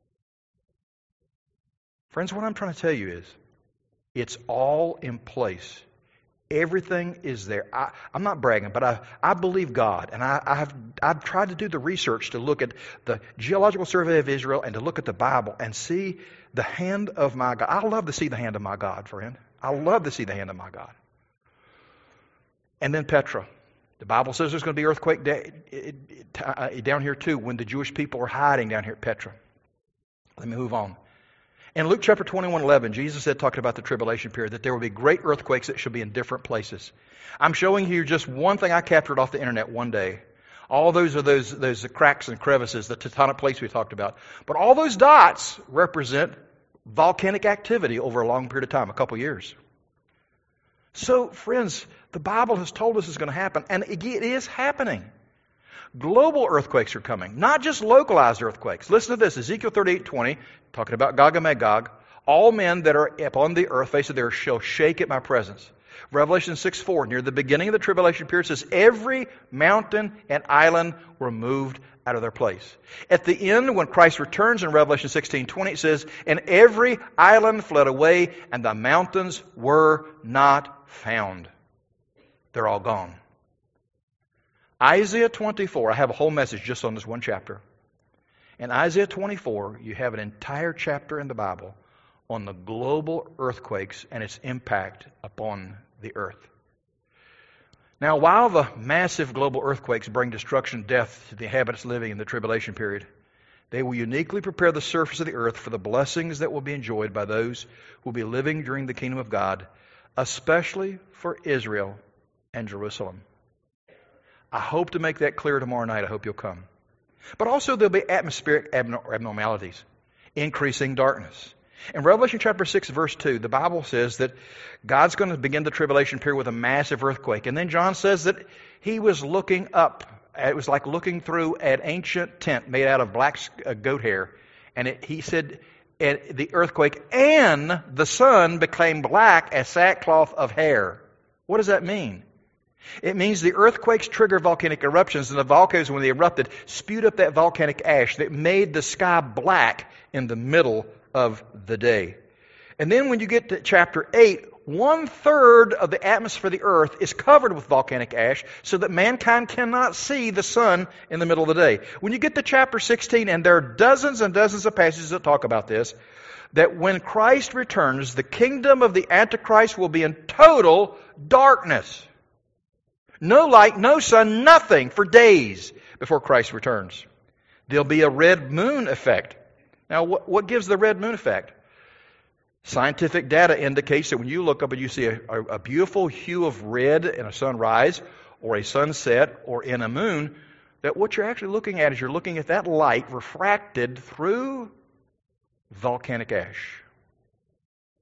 Friends, what I'm trying to tell you is it's all in place. Everything is there. I, I'm not bragging, but I, I believe God. And I, I have, I've tried to do the research to look at the Geological Survey of Israel and to look at the Bible and see the hand of my God. I love to see the hand of my God, friend. I love to see the hand of my God. And then Petra. The Bible says there's going to be earthquake day, it, it, uh, down here too when the Jewish people are hiding down here at Petra. Let me move on. In Luke chapter twenty-one eleven, Jesus said, talking about the tribulation period, that there will be great earthquakes that shall be in different places. I'm showing you just one thing I captured off the internet one day. All those are those, those cracks and crevices, the tectonic plates we talked about. But all those dots represent volcanic activity over a long period of time, a couple years. So, friends, the Bible has told us it's going to happen, and it is happening. Global earthquakes are coming, not just localized earthquakes. Listen to this, Ezekiel thirty-eight twenty, talking about Gog and Magog. All men that are upon the earth, face of the earth, shall shake at my presence. Revelation six four, near the beginning of the tribulation period, says, every mountain and island were moved out of their place. At the end, when Christ returns in Revelation sixteen twenty, it says, and every island fled away, and the mountains were not found. They're all gone. Isaiah twenty-four, I have a whole message just on this one chapter. In Isaiah twenty-four, you have an entire chapter in the Bible on the global earthquakes and its impact upon the earth. Now, while the massive global earthquakes bring destruction and death to the inhabitants living in the tribulation period, they will uniquely prepare the surface of the earth for the blessings that will be enjoyed by those who will be living during the kingdom of God, especially for Israel and Jerusalem. I hope to make that clear tomorrow night. I hope you'll come. But also there'll be atmospheric abnormalities, increasing darkness. In Revelation chapter six, verse two, the Bible says that God's going to begin the tribulation period with a massive earthquake. And then John says that he was looking up. It was like looking through an ancient tent made out of black goat hair. And it, he said, and the earthquake and the sun became black as sackcloth of hair. What does that mean? It means the earthquakes trigger volcanic eruptions, and the volcanoes, when they erupted, spewed up that volcanic ash that made the sky black in the middle of the day. And then when you get to chapter eight, one third of the atmosphere of the earth is covered with volcanic ash so that mankind cannot see the sun in the middle of the day. When you get to chapter sixteen, and there are dozens and dozens of passages that talk about this, that when Christ returns, the kingdom of the Antichrist will be in total darkness. No light, no sun, nothing for days before Christ returns. There'll be a red moon effect. Now, what, what gives the red moon effect? Scientific data indicates that when you look up and you see a, a, a beautiful hue of red in a sunrise or a sunset or in a moon, that what you're actually looking at is you're looking at that light refracted through volcanic ash.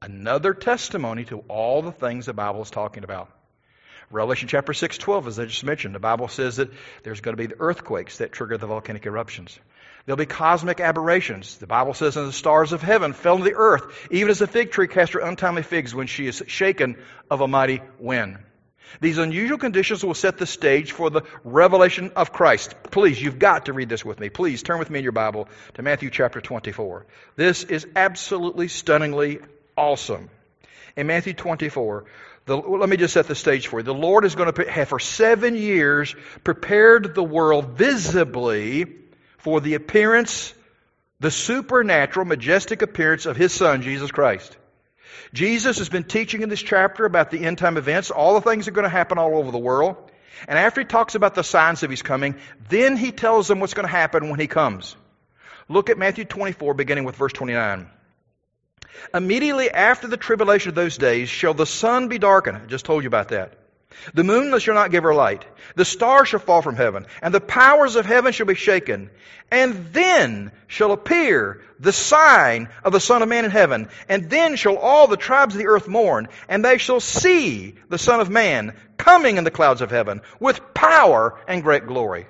Another testimony to all the things the Bible is talking about. Revelation chapter six, twelve, as I just mentioned, the Bible says that there's going to be the earthquakes that trigger the volcanic eruptions. There'll be cosmic aberrations. The Bible says, and the stars of heaven fell to the earth, even as a fig tree casts her untimely figs when she is shaken of a mighty wind. These unusual conditions will set the stage for the revelation of Christ. Please, you've got to read this with me. Please turn with me in your Bible to Matthew chapter twenty-four. This is absolutely stunningly awesome. In Matthew twenty-four, the, well, let me just set the stage for you. The Lord is going to have for seven years prepared the world visibly for the appearance, the supernatural, majestic appearance of His Son, Jesus Christ. Jesus has been teaching in this chapter about the end time events, all the things that are going to happen all over the world. And after He talks about the signs of His coming, then He tells them what's going to happen when He comes. Look at Matthew twenty-four, beginning with verse twenty-nine. Immediately after the tribulation of those days shall the sun be darkened. I just told you about that. The moon shall not give her light. The stars shall fall from heaven, and the powers of heaven shall be shaken. And then shall appear the sign of the Son of Man in heaven. And then shall all the tribes of the earth mourn, and they shall see the Son of Man coming in the clouds of heaven with power and great glory.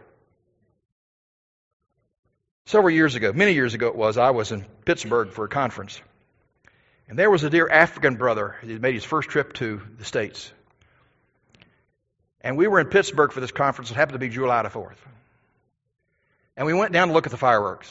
Several years ago, many years ago it was, I was in Pittsburgh for a conference. And there was a dear African brother who had made his first trip to the States. And we were in Pittsburgh for this conference. It happened to be July the fourth. And we went down to look at the fireworks.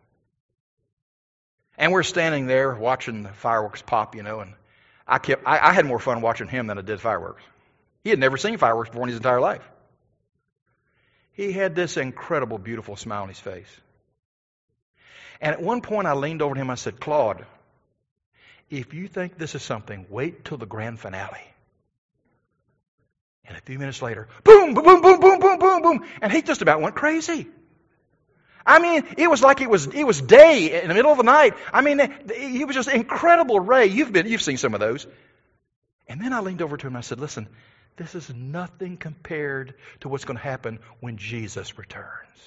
And we're standing there watching the fireworks pop, you know, and I kept I, I had more fun watching him than I did fireworks. He had never seen fireworks before in his entire life. He had this incredible, beautiful smile on his face. And at one point I leaned over to him and I said, Claude, if you think this is something, wait till the grand finale. And a few minutes later, boom, boom, boom, boom, boom, boom, boom, boom. And he just about went crazy. I mean, it was like it was it was day in the middle of the night. I mean, he was just an incredible ray. You've been you've seen some of those. And then I leaned over to him and I said, listen, this is nothing compared to what's going to happen when Jesus returns.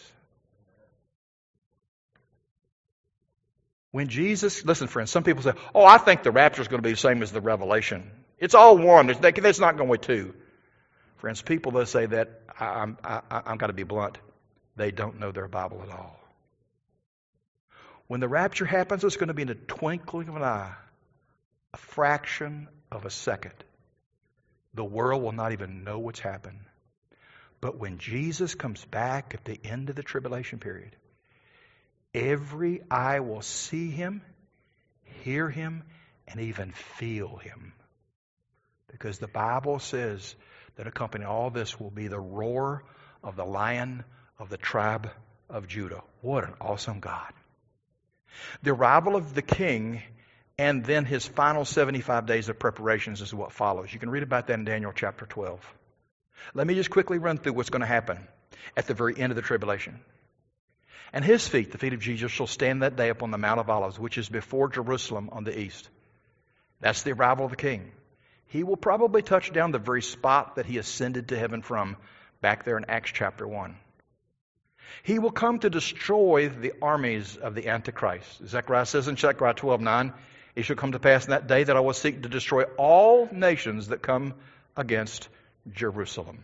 When Jesus, listen friends, some people say, oh, I think the rapture is going to be the same as the revelation. It's all one. That's not going to be two. Friends, people that say that, I'm, I, I've got to be blunt, they don't know their Bible at all. When the rapture happens, it's going to be in the twinkling of an eye, a fraction of a second. The world will not even know what's happened. But when Jesus comes back at the end of the tribulation period, every eye will see Him, hear Him, and even feel Him. Because the Bible says that accompanying all this will be the roar of the Lion of the tribe of Judah. What an awesome God. The arrival of the King and then His final seventy-five days of preparations is what follows. You can read about that in Daniel chapter twelve. Let me just quickly run through what's going to happen at the very end of the tribulation. And His feet, the feet of Jesus, shall stand that day upon the Mount of Olives, which is before Jerusalem on the east. That's the arrival of the King. He will probably touch down the very spot that He ascended to heaven from back there in Acts chapter one. He will come to destroy the armies of the Antichrist. Zechariah says in Zechariah twelve nine, it shall come to pass in that day that I will seek to destroy all nations that come against Jerusalem.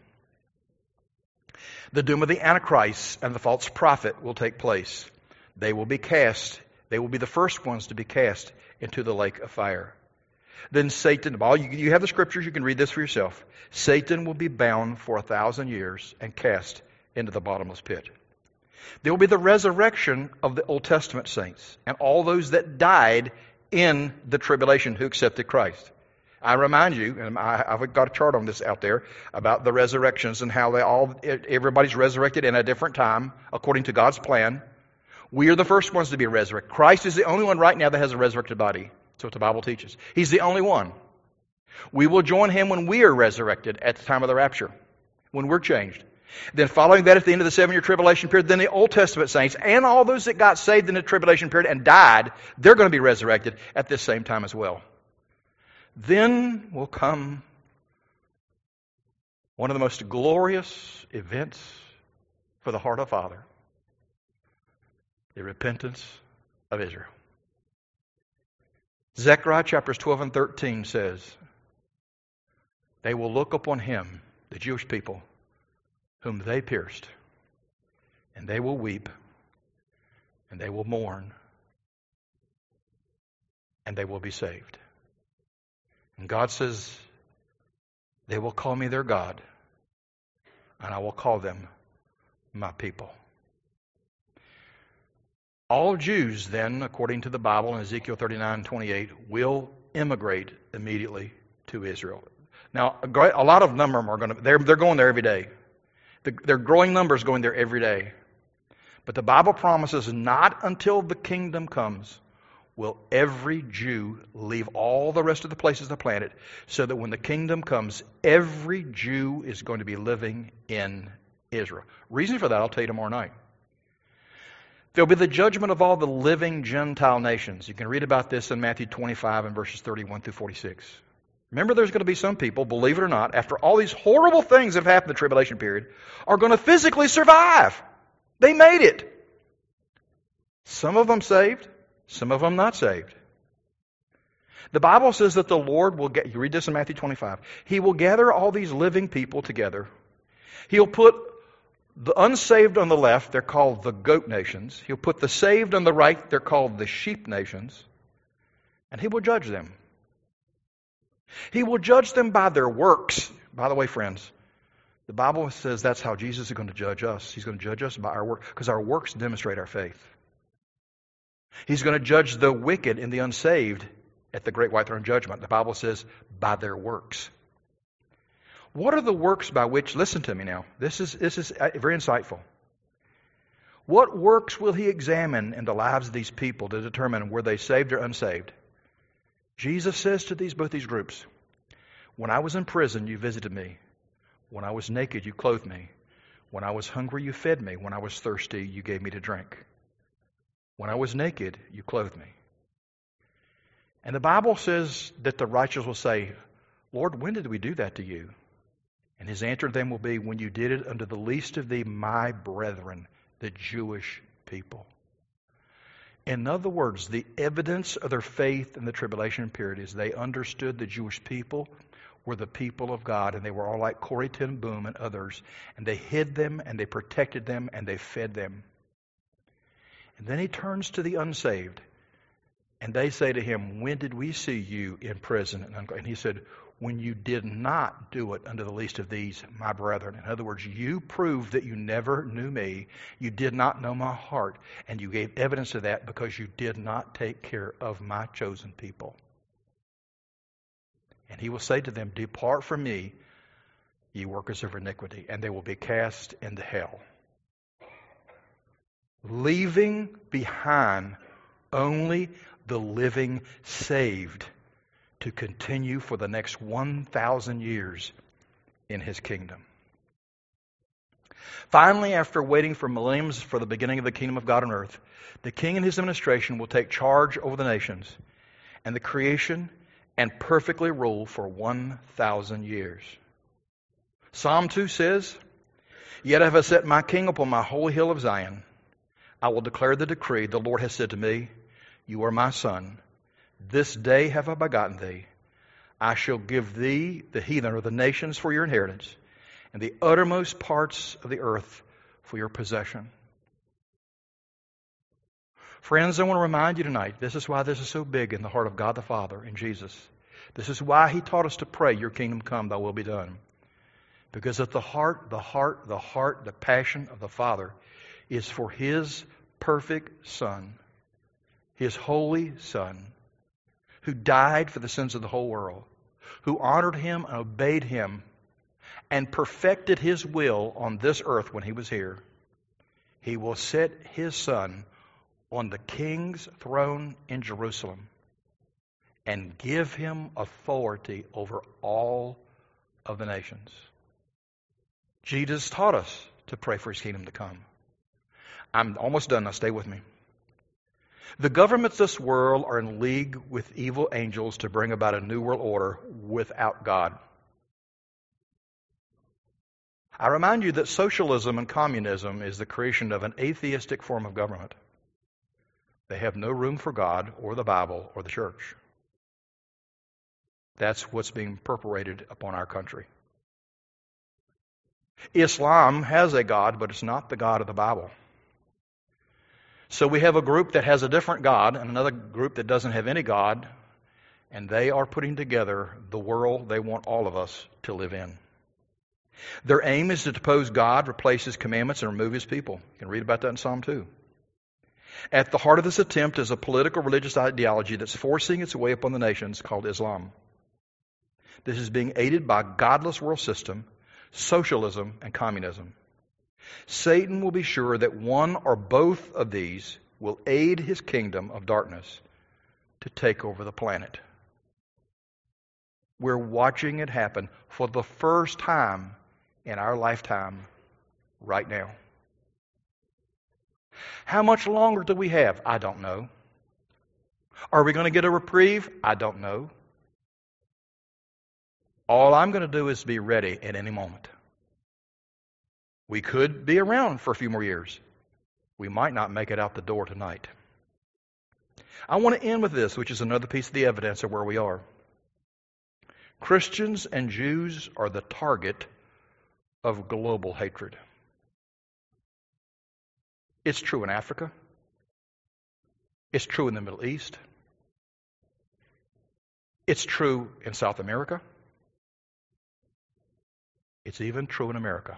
The doom of the Antichrist and the false prophet will take place. They will be cast, they will be the first ones to be cast into the lake of fire. Then Satan, all you, you have the scriptures, you can read this for yourself. Satan will be bound for a thousand years and cast into the bottomless pit. There will be the resurrection of the Old Testament saints and all those that died in the tribulation who accepted Christ. I remind you, and I, I've got a chart on this out there about the resurrections and how they all everybody's resurrected in a different time according to God's plan. We are the first ones to be resurrected. Christ is the only one right now that has a resurrected body. That's what the Bible teaches. He's the only one. We will join Him when we are resurrected at the time of the rapture, when we're changed. Then following that at the end of the seven-year tribulation period, then the Old Testament saints and all those that got saved in the tribulation period and died, they're going to be resurrected at this same time as well. Then will come one of the most glorious events for the heart of Father, the repentance of Israel. Zechariah chapters twelve and thirteen says, they will look upon him, the Jewish people, whom they pierced, and they will weep, and they will mourn, and they will be saved. And God says, they will call me their God, and I will call them my people. All Jews then, according to the Bible in Ezekiel thirty-nine twenty-eight, will immigrate immediately to Israel. Now, a, great, a lot of them are going to, they're, they're going there every day. The, they're growing numbers going there every day. But the Bible promises not until the kingdom comes will every Jew leave all the rest of the places of the planet, so that when the kingdom comes, every Jew is going to be living in Israel. Reason for that, I'll tell you tomorrow night. There'll be the judgment of all the living Gentile nations. You can read about this in Matthew twenty-five and verses thirty-one through forty-six. Remember, there's going to be some people, believe it or not, after all these horrible things that have happened in the tribulation period, are going to physically survive. They made it. Some of them saved, some of them not saved. The Bible says that the Lord will get, you read this in Matthew twenty-five, He will gather all these living people together. He'll put the unsaved on the left, they're called the goat nations. He'll put the saved on the right, they're called the sheep nations. And He will judge them. He will judge them by their works. By the way, friends, the Bible says that's how Jesus is going to judge us. He's going to judge us by our work, because our works demonstrate our faith. He's going to judge the wicked and the unsaved at the great white throne judgment. The Bible says, by their works. What are the works by which, listen to me now, this is, this is very insightful. What works will He examine in the lives of these people to determine were they saved or unsaved? Jesus says to these both these groups, when I was in prison, you visited me. When I was naked, you clothed me. When I was hungry, you fed me. When I was thirsty, you gave me to drink. When I was naked, you clothed me. And the Bible says that the righteous will say, Lord, when did we do that to you? And His answer to them will be, when you did it unto the least of thee, my brethren, the Jewish people. In other words, the evidence of their faith in the tribulation period is they understood the Jewish people were the people of God, and they were all like Corrie ten Boom and others, and they hid them, and they protected them, and they fed them. And then He turns to the unsaved, and they say to Him, when did we see you in prison? And He said, when you did not do it unto the least of these, my brethren. In other words, you proved that you never knew me, you did not know my heart, and you gave evidence of that because you did not take care of my chosen people. And He will say to them, depart from me, ye workers of iniquity, and they will be cast into hell. Leaving behind only the living saved to continue for the next one thousand years in His kingdom. Finally, after waiting for millenniums for the beginning of the kingdom of God on earth, the king and his administration will take charge over the nations and the creation and perfectly rule for one thousand years. Psalm two says, yet have I set my king upon my holy hill of Zion. I will declare the decree. The Lord has said to me, you are my son. This day have I begotten thee. I shall give thee the heathen or the nations for your inheritance, and the uttermost parts of the earth for your possession. Friends, I want to remind you tonight, this is why this is so big in the heart of God the Father and Jesus. This is why He taught us to pray, your kingdom come, thy will be done. Because at the heart, the heart, the heart, the passion of the Father is for His perfect Son, His holy Son, who died for the sins of the whole world, who honored Him and obeyed Him, and perfected His will on this earth when He was here. He will set His Son on the King's throne in Jerusalem and give Him authority over all of the nations. Jesus taught us to pray for His kingdom to come. I'm almost done. Now stay with me. The governments of this world are in league with evil angels to bring about a new world order without God. I remind you that socialism and communism is the creation of an atheistic form of government. They have no room for God or the Bible or the church. That's what's being perpetrated upon our country. Islam has a God, but it's not the God of the Bible. So we have a group that has a different God and another group that doesn't have any God, and they are putting together the world they want all of us to live in. Their aim is to depose God, replace His commandments, and remove His people. You can read about that in Psalm two. At the heart of this attempt is a political religious ideology that's forcing its way upon the nations called Islam. This is being aided by a godless world system, socialism, and communism. Satan will be sure that one or both of these will aid his kingdom of darkness to take over the planet. We're watching it happen for the first time in our lifetime right now. How much longer do we have? I don't know. Are we going to get a reprieve? I don't know. All I'm going to do is be ready at any moment. We could be around for a few more years. We might not make it out the door tonight. I want to end with this, which is another piece of the evidence of where we are. Christians and Jews are the target of global hatred. It's true in Africa. It's true in the Middle East. It's true in South America. It's even true in America.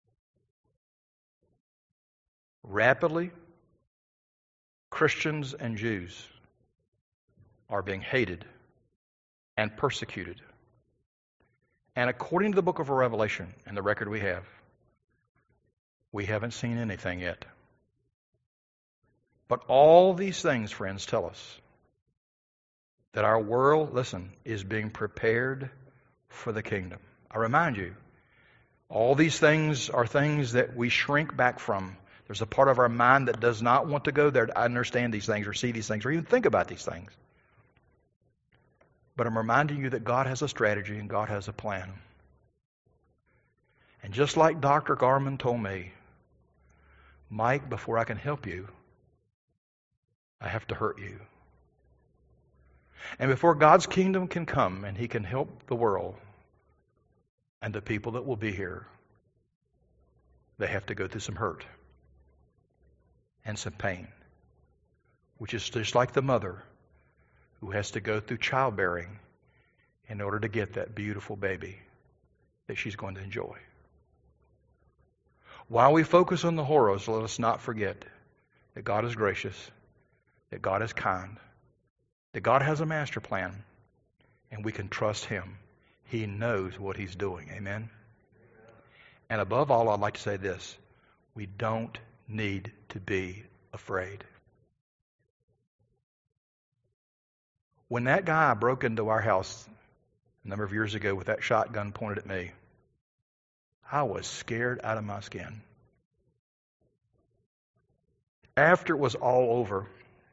Rapidly, Christians and Jews are being hated and persecuted. And according to the book of Revelation and the record we have, we haven't seen anything yet. But all these things, friends, tell us that our world, listen, is being prepared for the kingdom. I remind you, all these things are things that we shrink back from. There's a part of our mind that does not want to go there to understand these things or see these things or even think about these things. But I'm reminding you that God has a strategy and God has a plan. And just like Doctor Garman told me, Mike, before I can help you, I have to hurt you. And before God's kingdom can come and He can help the world and the people that will be here, they have to go through some hurt and some pain, which is just like the mother who has to go through childbearing in order to get that beautiful baby that she's going to enjoy. While we focus on the horrors, let us not forget that God is gracious, that God is kind, that God has a master plan, and we can trust Him. He knows what He's doing. Amen? And above all, I'd like to say this. We don't need to be afraid. When that guy broke into our house a number of years ago with that shotgun pointed at me, I was scared out of my skin. After it was all over,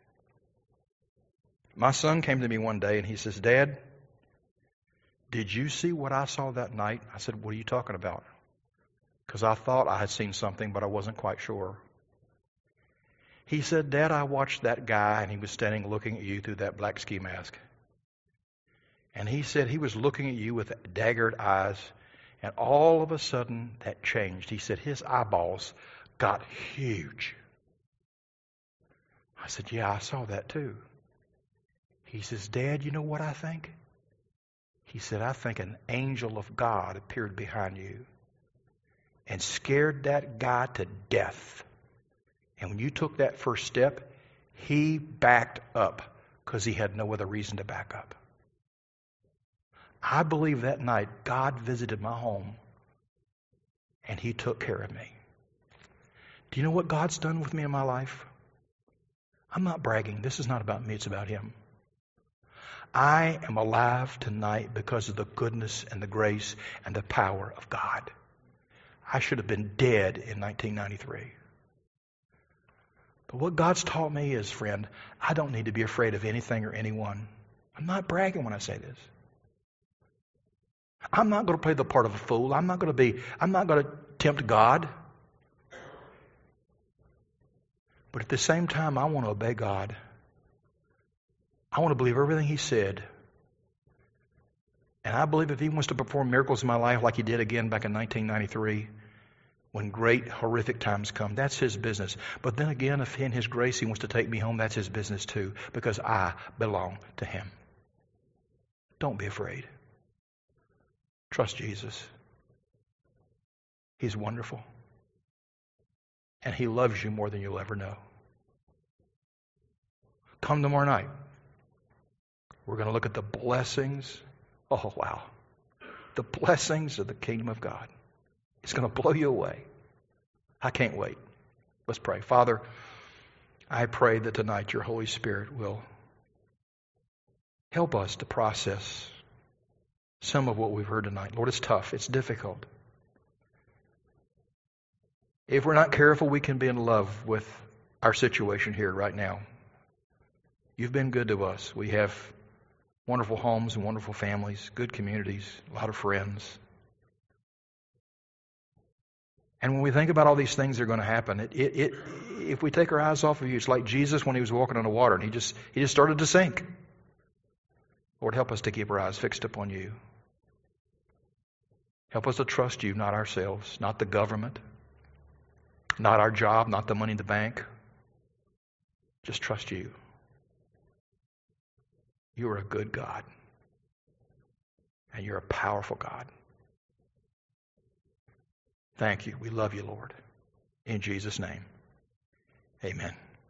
my son came to me one day and he says, "Dad, did you see what I saw that night?" I said, "What are you talking about?" Because I thought I had seen something, but I wasn't quite sure. He said, "Dad, I watched that guy and he was standing looking at you through that black ski mask. And he said he was looking at you with daggered eyes, and all of a sudden that changed." He said his eyeballs got huge. I said, "Yeah, I saw that too." He says, "Dad, you know what I think?" He said, "I think an angel of God appeared behind you and scared that guy to death. And when you took that first step, he backed up because he had no other reason to back up." I believe that night God visited my home and He took care of me. Do you know what God's done with me in my life? I'm not bragging. This is not about me. It's about Him. I am alive tonight because of the goodness and the grace and the power of God. I should have been dead in nineteen ninety-three. But what God's taught me is, friend, I don't need to be afraid of anything or anyone. I'm not bragging when I say this. I'm not going to play the part of a fool. I'm not going to be, I'm not going to tempt God. But at the same time, I want to obey God. I want to believe everything He said. And I believe if he wants to perform miracles in my life like he did again back in nineteen ninety-three, when great, horrific times come, that's his business. But then again, if in his grace he wants to take me home, that's his business too, because I belong to him. Don't be afraid. Trust Jesus. He's wonderful. And he loves you more than you'll ever know. Come tomorrow night. We're going to look at the blessings. Oh, wow. The blessings of the kingdom of God. It's going to blow you away. I can't wait. Let's pray. Father, I pray that tonight your Holy Spirit will help us to process some of what we've heard tonight. Lord, it's tough. It's difficult. If we're not careful, we can be in love with our situation here right now. You've been good to us. We have wonderful homes and wonderful families, good communities, a lot of friends. And when we think about all these things that are going to happen, it, it, it, if we take our eyes off of you, it's like Jesus when he was walking on the water and he just, he just started to sink. Lord, help us to keep our eyes fixed upon you. Help us to trust you, not ourselves, not the government, not our job, not the money in the bank. Just trust you. You are a good God. And you're a powerful God. Thank you. We love you, Lord. In Jesus' name, amen.